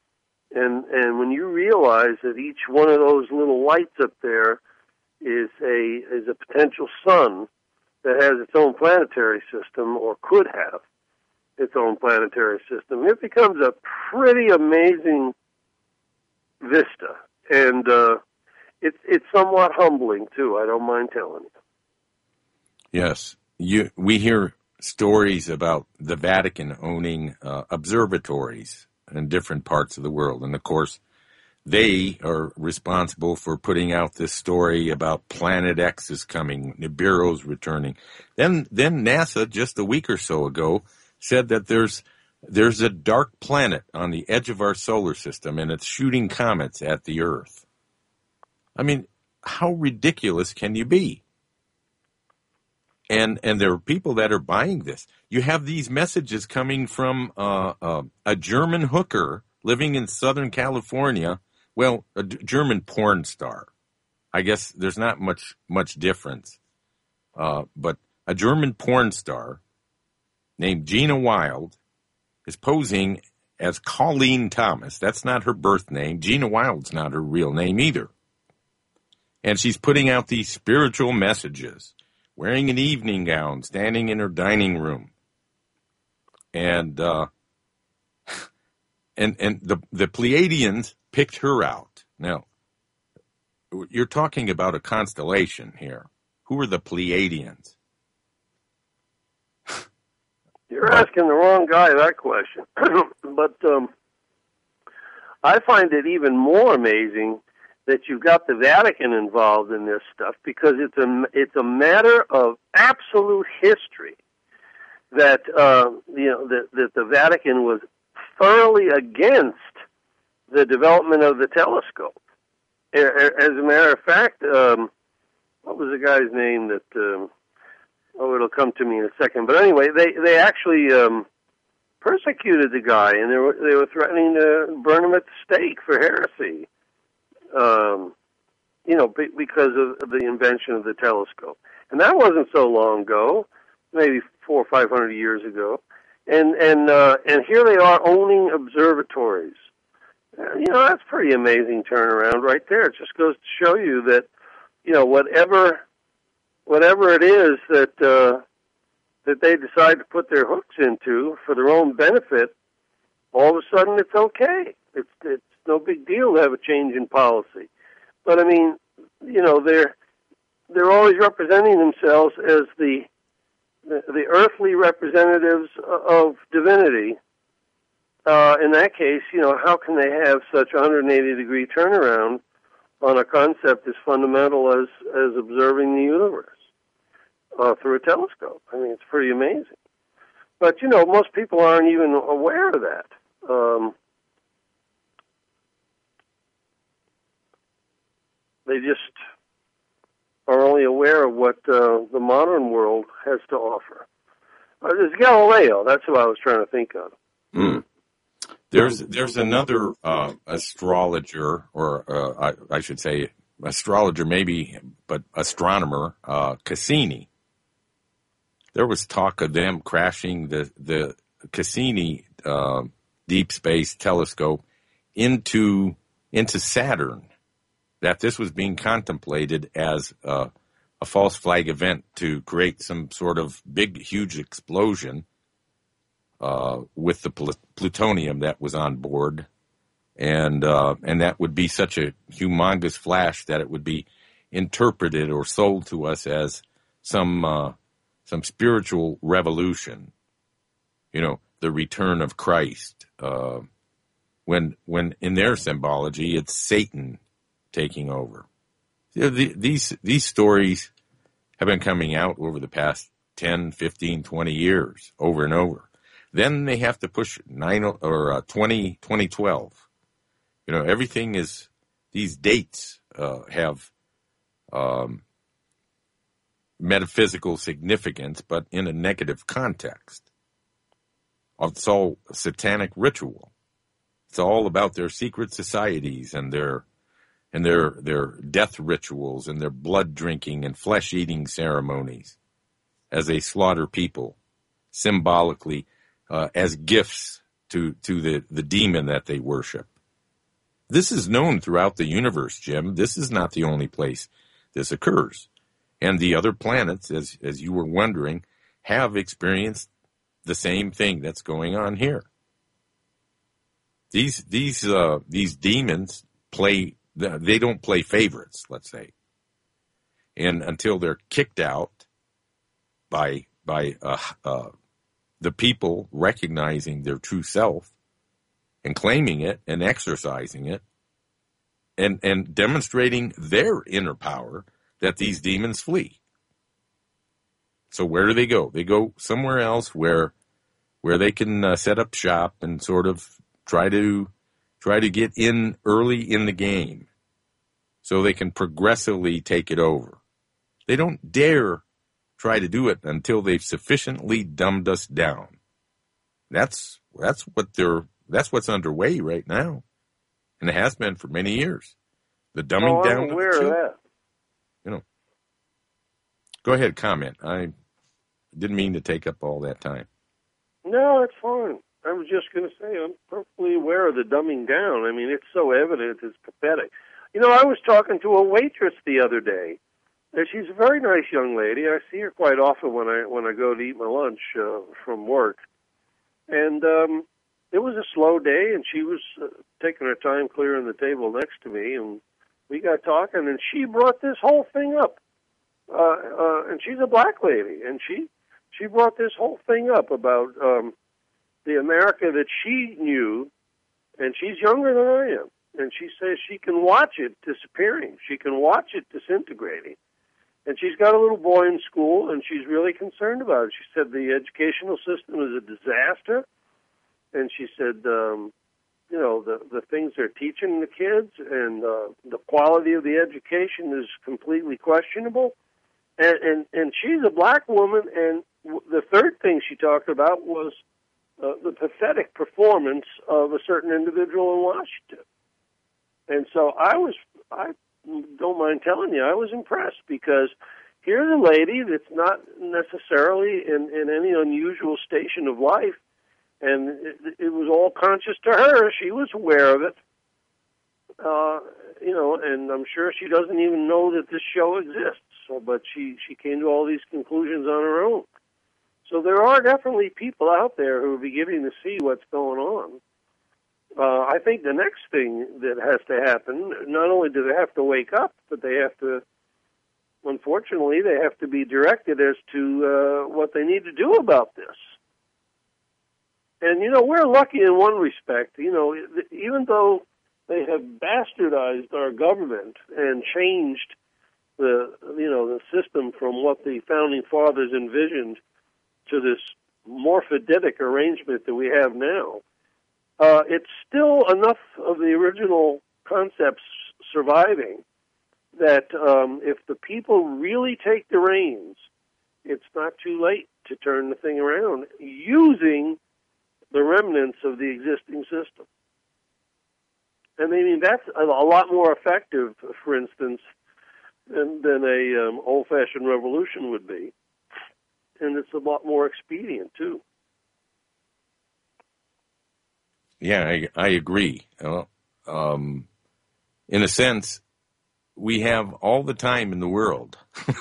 And when you realize that each one of those little lights up there is a potential sun that has its own planetary system, or could have its own planetary system, it becomes a pretty amazing vista. And it's somewhat humbling, too, I don't mind telling you. Yes. We hear stories about the Vatican owning observatories in different parts of the world. And, of course, they are responsible for putting out this story about Planet X is coming, Nibiru's returning. Then NASA, just a week or so ago, said that there's a dark planet on the edge of our solar system, and it's shooting comets at the Earth. I mean, how ridiculous can you be? And there are people that are buying this. You have these messages coming from a German hooker living in Southern California. Well, a German porn star. I guess there's not much difference. But a German porn star named Gina Wild is posing as Colleen Thomas. That's not her birth name. Gina Wild's not her real name either. And she's putting out these spiritual messages, wearing an evening gown, standing in her dining room. And the Pleiadians picked her out. Now, you're talking about a constellation here. Who are the Pleiadians? You're asking the wrong guy that question. But I find it even more amazing that you've got the Vatican involved in this stuff, because it's a matter of absolute history that that the Vatican was thoroughly against the development of the telescope. As a matter of fact, what was the guy's name that? It'll come to me in a second. But anyway, they actually persecuted the guy, and they were threatening to burn him at the stake for heresy. Because of the invention of the telescope, and that wasn't so long ago, maybe 400 or 500 years ago, and here they are owning observatories. That's pretty amazing turnaround right there. It just goes to show you that, whatever it is that they decide to put their hooks into for their own benefit, all of a sudden it's okay. It's no big deal to have a change in policy. But I mean, they're always representing themselves as the earthly representatives of divinity. In that case, how can they have such a 180-degree turnaround on a concept as fundamental as observing the universe through a telescope? I mean, it's pretty amazing. But, most people aren't even aware of that. They just are only aware of what the modern world has to offer. There's Galileo. That's who I was trying to think of. Mm. There's another astrologer, or I should say astrologer maybe, but astronomer, Cassini. There was talk of them crashing the Cassini deep space telescope into Saturn. That this was being contemplated as a false flag event to create some sort of big, huge explosion with the plutonium that was on board, and that would be such a humongous flash that it would be interpreted or sold to us as some spiritual revolution, the return of Christ. When in their symbology, it's Satan taking over. These stories have been coming out over the past 10, 15, 20 years, over and over. Then they have to push 2012. Everything is, these dates have metaphysical significance, but in a negative context. It's all satanic ritual. It's all about their secret societies and their death rituals and their blood drinking and flesh eating ceremonies as they slaughter people symbolically as gifts to the demon that they worship. This is known throughout the universe, Jim. This is not the only place this occurs. And the other planets, as you were wondering, have experienced the same thing that's going on here. These demons play. They don't play favorites, let's say, and until they're kicked out by the people recognizing their true self and claiming it and exercising it and demonstrating their inner power, that these demons flee. So where do they go? They go somewhere else where they can set up shop and sort of try to get in early in the game so they can progressively take it over. They don't dare try to do it until they've sufficiently dumbed us down. That's what's underway right now, and it has been for many years. The dumbing down. I'm aware of that. Go ahead, comment. I didn't mean to take up all that time. No, it's fine. I was just going to say I'm perfectly aware of the dumbing down. I mean, it's so evident, it's pathetic. I was talking to a waitress the other day. She's a very nice young lady. I see her quite often when I go to eat my lunch from work. And it was a slow day, and she was taking her time clearing the table next to me, and we got talking, and she brought this whole thing up. And she's a black lady, and she brought this whole thing up about the America that she knew, and she's younger than I am. And she says she can watch it disappearing. She can watch it disintegrating. And she's got a little boy in school, and she's really concerned about it. She said the educational system is a disaster. And she said, the things they're teaching the kids and the quality of the education is completely questionable. And she's a black woman, and the third thing she talked about was the pathetic performance of a certain individual in Washington. And so I don't mind telling you, I was impressed, because here's a lady that's not necessarily in any unusual station of life, and it was all conscious to her. She was aware of it, and I'm sure she doesn't even know that this show exists. But she came to all these conclusions on her own. So there are definitely people out there who are beginning to see what's going on. I think the next thing that has to happen, not only do they have to wake up, but they have to, unfortunately, they have to be directed as to what they need to do about this. And, we're lucky in one respect. Even though they have bastardized our government and changed the system from what the founding fathers envisioned to this morphogenetic arrangement that we have now, it's still enough of the original concepts surviving that if the people really take the reins, it's not too late to turn the thing around using the remnants of the existing system. And that's a lot more effective, for instance, than a old-fashioned revolution would be. And it's a lot more expedient, too. Yeah, I agree. In a sense, we have all the time in the world,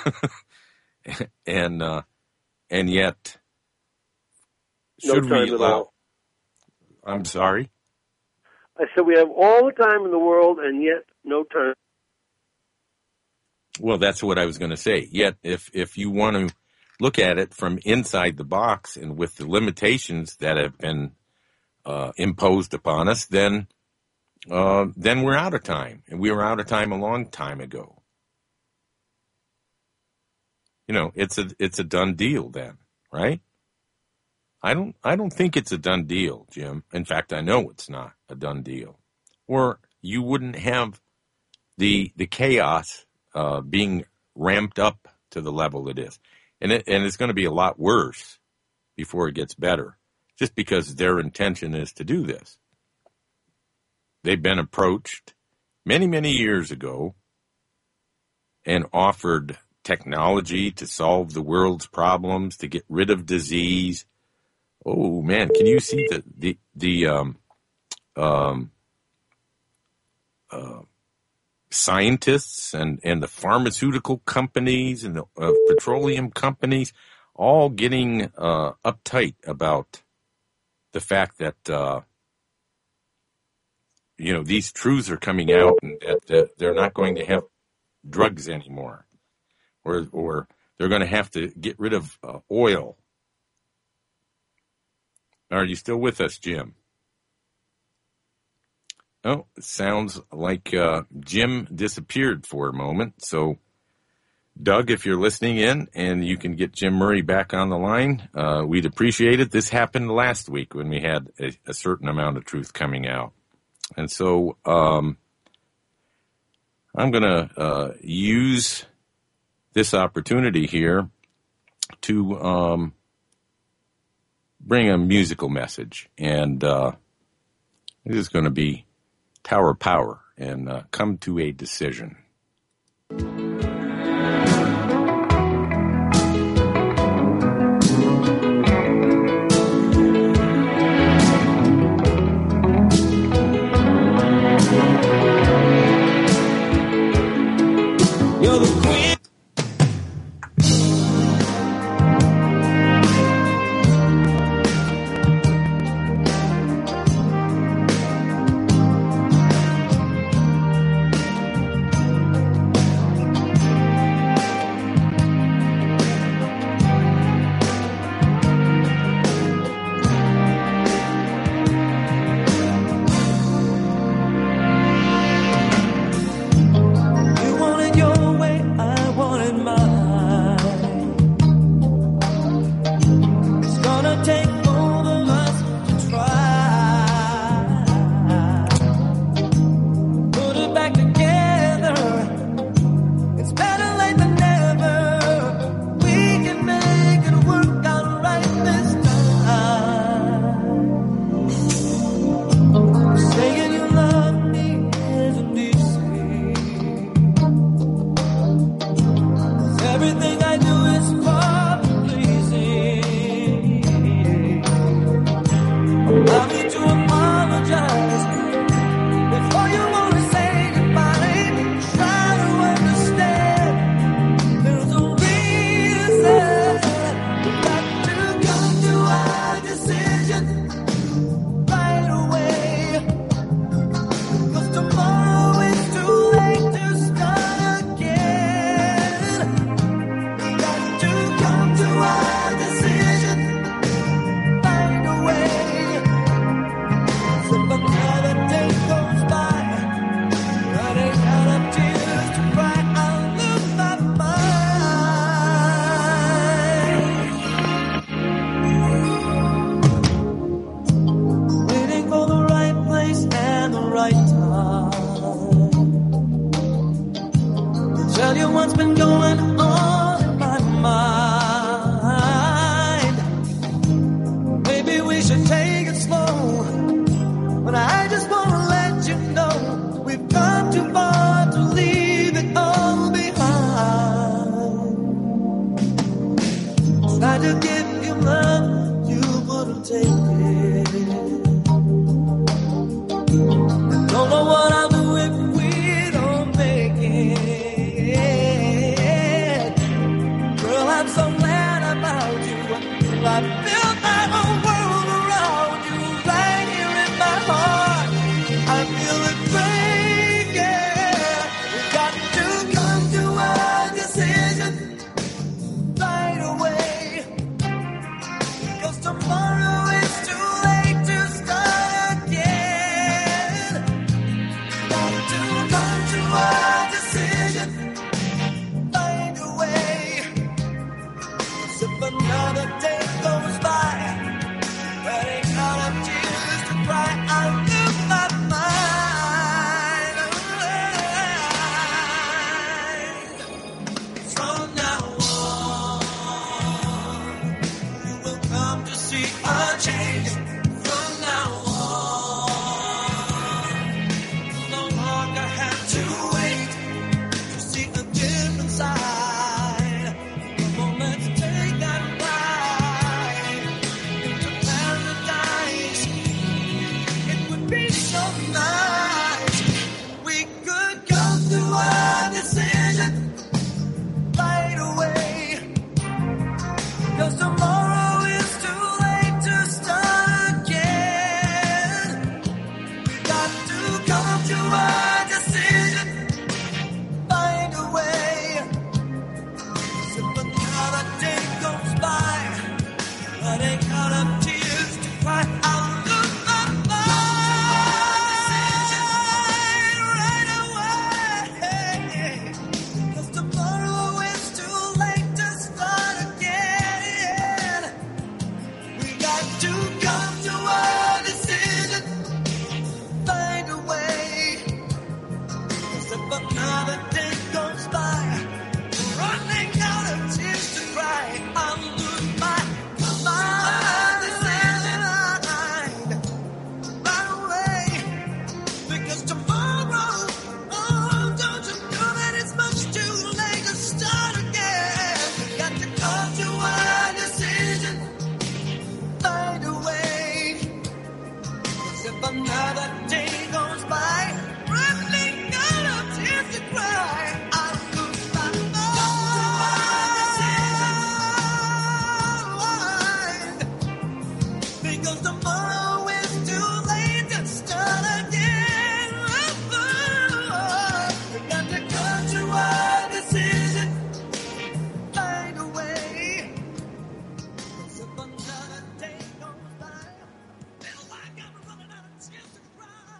and yet, should no time we at allow? All. I'm sorry. I said we have all the time in the world, and yet no time. Well, that's what I was going to say. Yet, if you want to look at it from inside the box and with the limitations that have been imposed upon us, then we're out of time, and we were out of time a long time ago. It's a done deal then, right? I don't think it's a done deal, Jim. In fact, I know it's not a done deal, or you wouldn't have the chaos being ramped up to the level it is, and it's going to be a lot worse before it gets better, just because their intention is to do this. They've been approached many, many years ago and offered technology to solve the world's problems, to get rid of disease. Oh man, can you see the scientists and the pharmaceutical companies and the petroleum companies all getting uptight about the fact that these truths are coming out, and that they're not going to have drugs anymore, or they're going to have to get rid of oil. Are you still with us, Jim? Oh, it sounds like Jim disappeared for a moment. So, Doug, if you're listening in and you can get Jim Murray back on the line, we'd appreciate it. This happened last week when we had a certain amount of truth coming out. And so I'm going to use this opportunity here to bring a musical message. And this is going to be Tower Power and Come to a Decision. You're the queen. tell you what's been going on in my mind. Maybe we should take it slow, but I just want to let you know we've come too far to leave it all behind. Tried to give you love, you wouldn't take it. Don't know what I'll do if we don't make it. Girl, I'm so glad about you. I built my own world around you, right here in my heart. I feel it breaking. We got to come to a decision right away. 'Cause tomorrow is too late to start again. Got to come to a decision, find a way. 'Cause if another day goes by, running out of tears to cry, I'll lose my mind. From now on, you will come to see a change. From now on, you no longer have to wait to see a different side. Come on, let's take that ride into paradise. It would be so nice. We could come to a decision right away. 'Cause tomorrow is too late to start again. We got to come to a decision, find a way. 'Cause if another day goes by, running out of tears to cry, I'll lose my mind right away. 'Cause tomorrow is too late to start again. We got to come to a decision, find a way. 'Cause if another day goes by, running out of tears to cry, I'll lose my mind right away. Because tomorrow, oh, don't you know that it's much too late to start again? Got to come to a decision, find a way. 'Cause if another day goes by, running out of tears to cry, I'll lose my mind. Because tomorrow is too late to start again. We got to come to a decision, find a way. 'Cause if another day goes by, feel like I'm running out of tears to cry.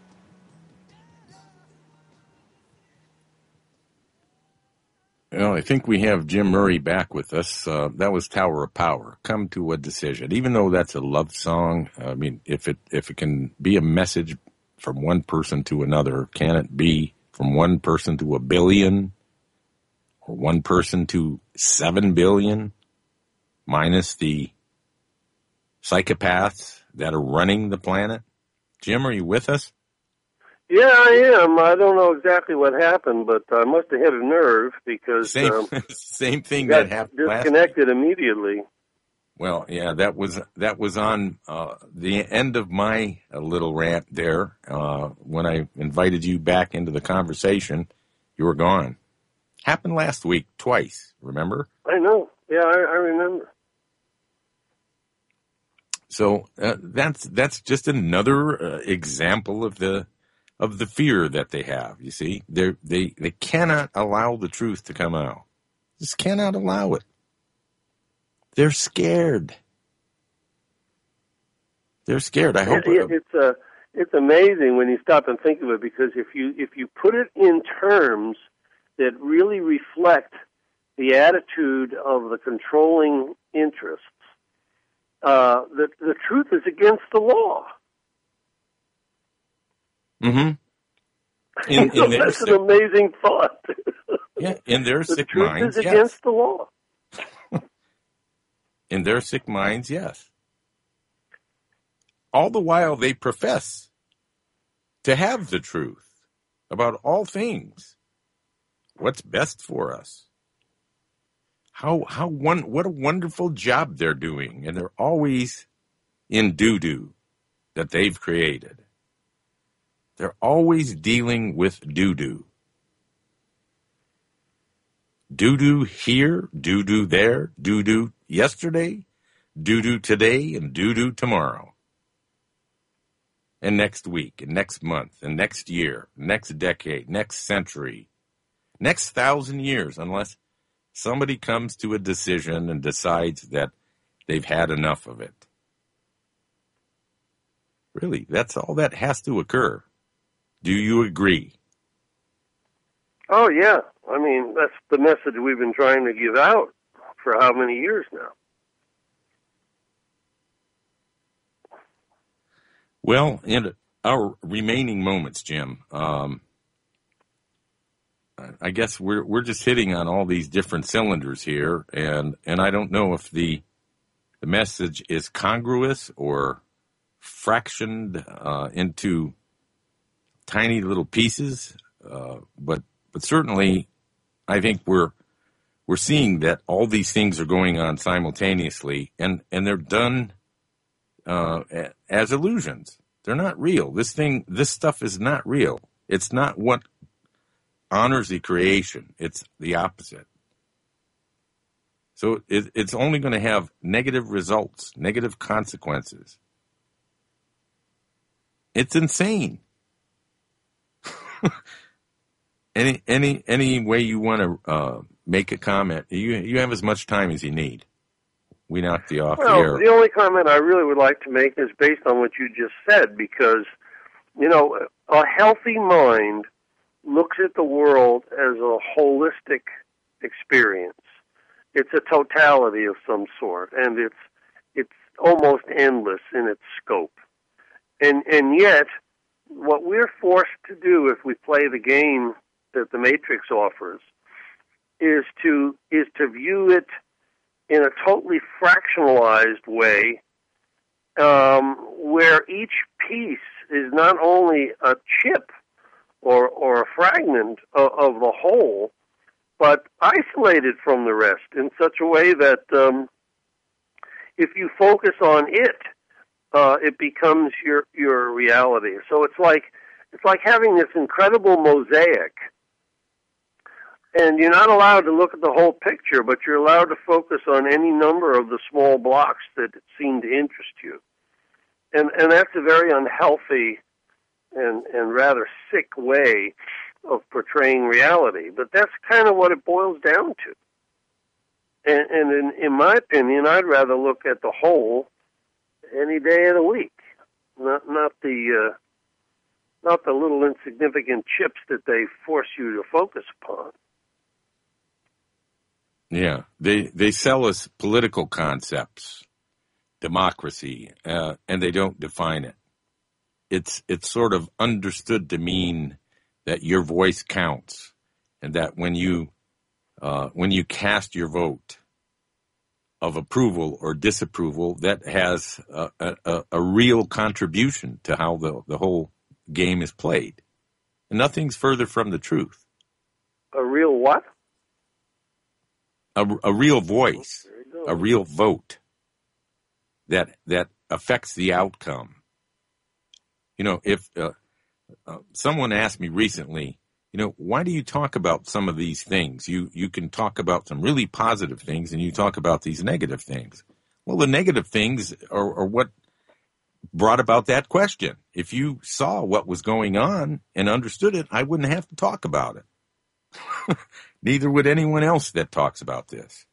Well, I think we have Jim Murray back with us. That was Tower of Power. Come to a decision. Even though that's a love song, I mean, if it can be a message from one person to another, can it be from one person to 1 billion or one person to 7 billion, minus the psychopaths that are running the planet? Jim, are you with us? Yeah, I am. I don't know exactly what happened, but I must have hit a nerve because Same thing got that happened last week. disconnected immediately. Well, yeah, that was on the end of my little rant there. When I invited you back into the conversation, you were gone. Happened last week twice. Remember? I know. Yeah, I remember. So that's just another example of the fear that they have. You see, they cannot allow the truth to come out. Just cannot allow it. They're scared. They're scared. I hope it's amazing when you stop and think of it, because if you put it in terms that really reflect the attitude of the controlling interests, the truth is against the law. Mm-hmm. That's an amazing thought. Yeah, in their The sick truth minds, is yes. against the law. In their sick minds, yes. All the while they profess to have the truth about all things. What's best for us? What a wonderful job they're doing, and they're always in doo-doo that they've created. They're always dealing with doo-doo. Doo-doo here, doo-doo there, doo-doo yesterday, doo-doo today, and doo-doo tomorrow. And next week, and next month, and next year, next decade, next century, next 1,000 years, unless somebody comes to a decision and decides that they've had enough of it. Really, that's all that has to occur. Do you agree? Oh, yeah. I mean, that's the message we've been trying to give out for how many years now? Well, in our remaining moments, Jim, I guess we're just hitting on all these different cylinders here, and I don't know if the message is congruous or fractioned into tiny little pieces, but certainly I think we're seeing that all these things are going on simultaneously, and they're done as illusions. They're not real. This stuff is not real. It's not what honors the creation. It's the opposite. So it's only going to have negative results, negative consequences. It's insane. Any way you want to make a comment, you have as much time as you need. We knocked you off the air. The only comment I really would like to make is based on what you just said, because, a healthy mind looks at the world as a holistic experience. It's a totality of some sort, and it's almost endless in its scope. And yet, what we're forced to do if we play the game that the Matrix offers is to view it in a totally fractionalized way, where each piece is not only a chip or a fragment of the whole, but isolated from the rest in such a way that if you focus on it, it becomes your reality. So it's like having this incredible mosaic, and you're not allowed to look at the whole picture, but you're allowed to focus on any number of the small blocks that seem to interest you. And that's a very unhealthy and rather sick way of portraying reality. But that's kind of what it boils down to. And in my opinion, I'd rather look at the whole any day of the week, not the little insignificant chips that they force you to focus upon. Yeah, they sell us political concepts, democracy, and they don't define it. It's sort of understood to mean that your voice counts, and that when you cast your vote of approval or disapproval, that has a real contribution to how the whole game is played. And nothing's further from the truth. A real what? A real voice, a real vote that affects the outcome. If someone asked me recently, why do you talk about some of these things? You can talk about some really positive things, and you talk about these negative things. Well, the negative things are what brought about that question. If you saw what was going on and understood it, I wouldn't have to talk about it. Neither would anyone else that talks about this.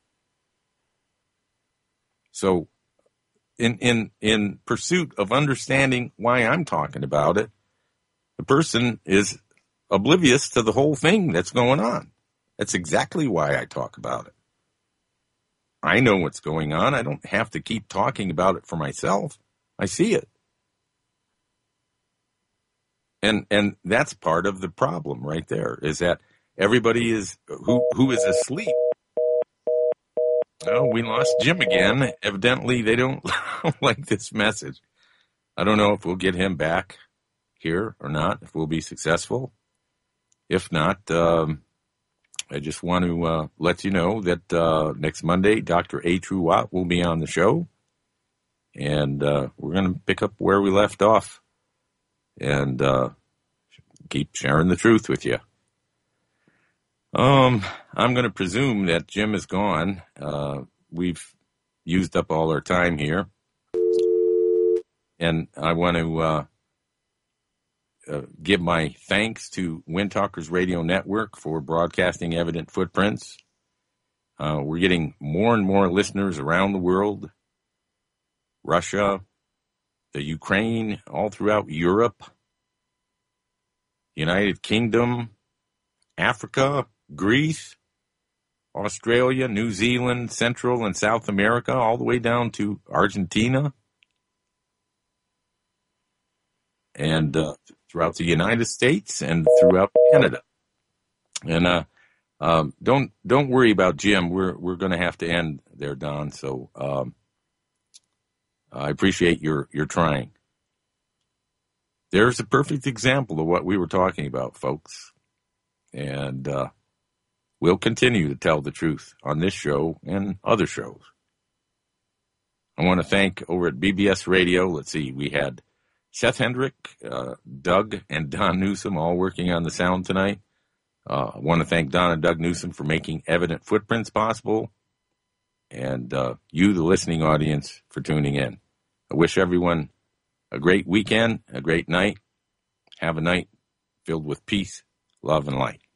So in pursuit of understanding why I'm talking about it, the person is oblivious to the whole thing that's going on. That's exactly why I talk about it. I know what's going on. I don't have to keep talking about it for myself. I see it. And that's part of the problem right there, is that everybody is who is asleep. Oh, we lost Jim again. Evidently, they don't like this message. I don't know if we'll get him back here or not, if we'll be successful. If not, I just want to let you know that next Monday, Dr. A. True Watt will be on the show. And we're going to pick up where we left off and keep sharing the truth with you. I'm going to presume that Jim is gone. We've used up all our time here. And I want to give my thanks to Wind Talkers Radio Network for broadcasting Evident Footprints. We're getting more and more listeners around the world. Russia, the Ukraine, all throughout Europe, United Kingdom, Africa, Greece, Australia, New Zealand, Central and South America, all the way down to Argentina, and throughout the United States and throughout Canada. And don't worry about Jim. We're going to have to end there, Don. So I appreciate your trying. There's a perfect example of what we were talking about, folks. And we'll continue to tell the truth on this show and other shows. I want to thank over at BBS Radio. Let's see, we had Seth Hendrick, Doug, and Don Newsom all working on the sound tonight. I want to thank Don and Doug Newsom for making Evident Footprints possible. And you, the listening audience, for tuning in. I wish everyone a great weekend, a great night. Have a night filled with peace, love, and light.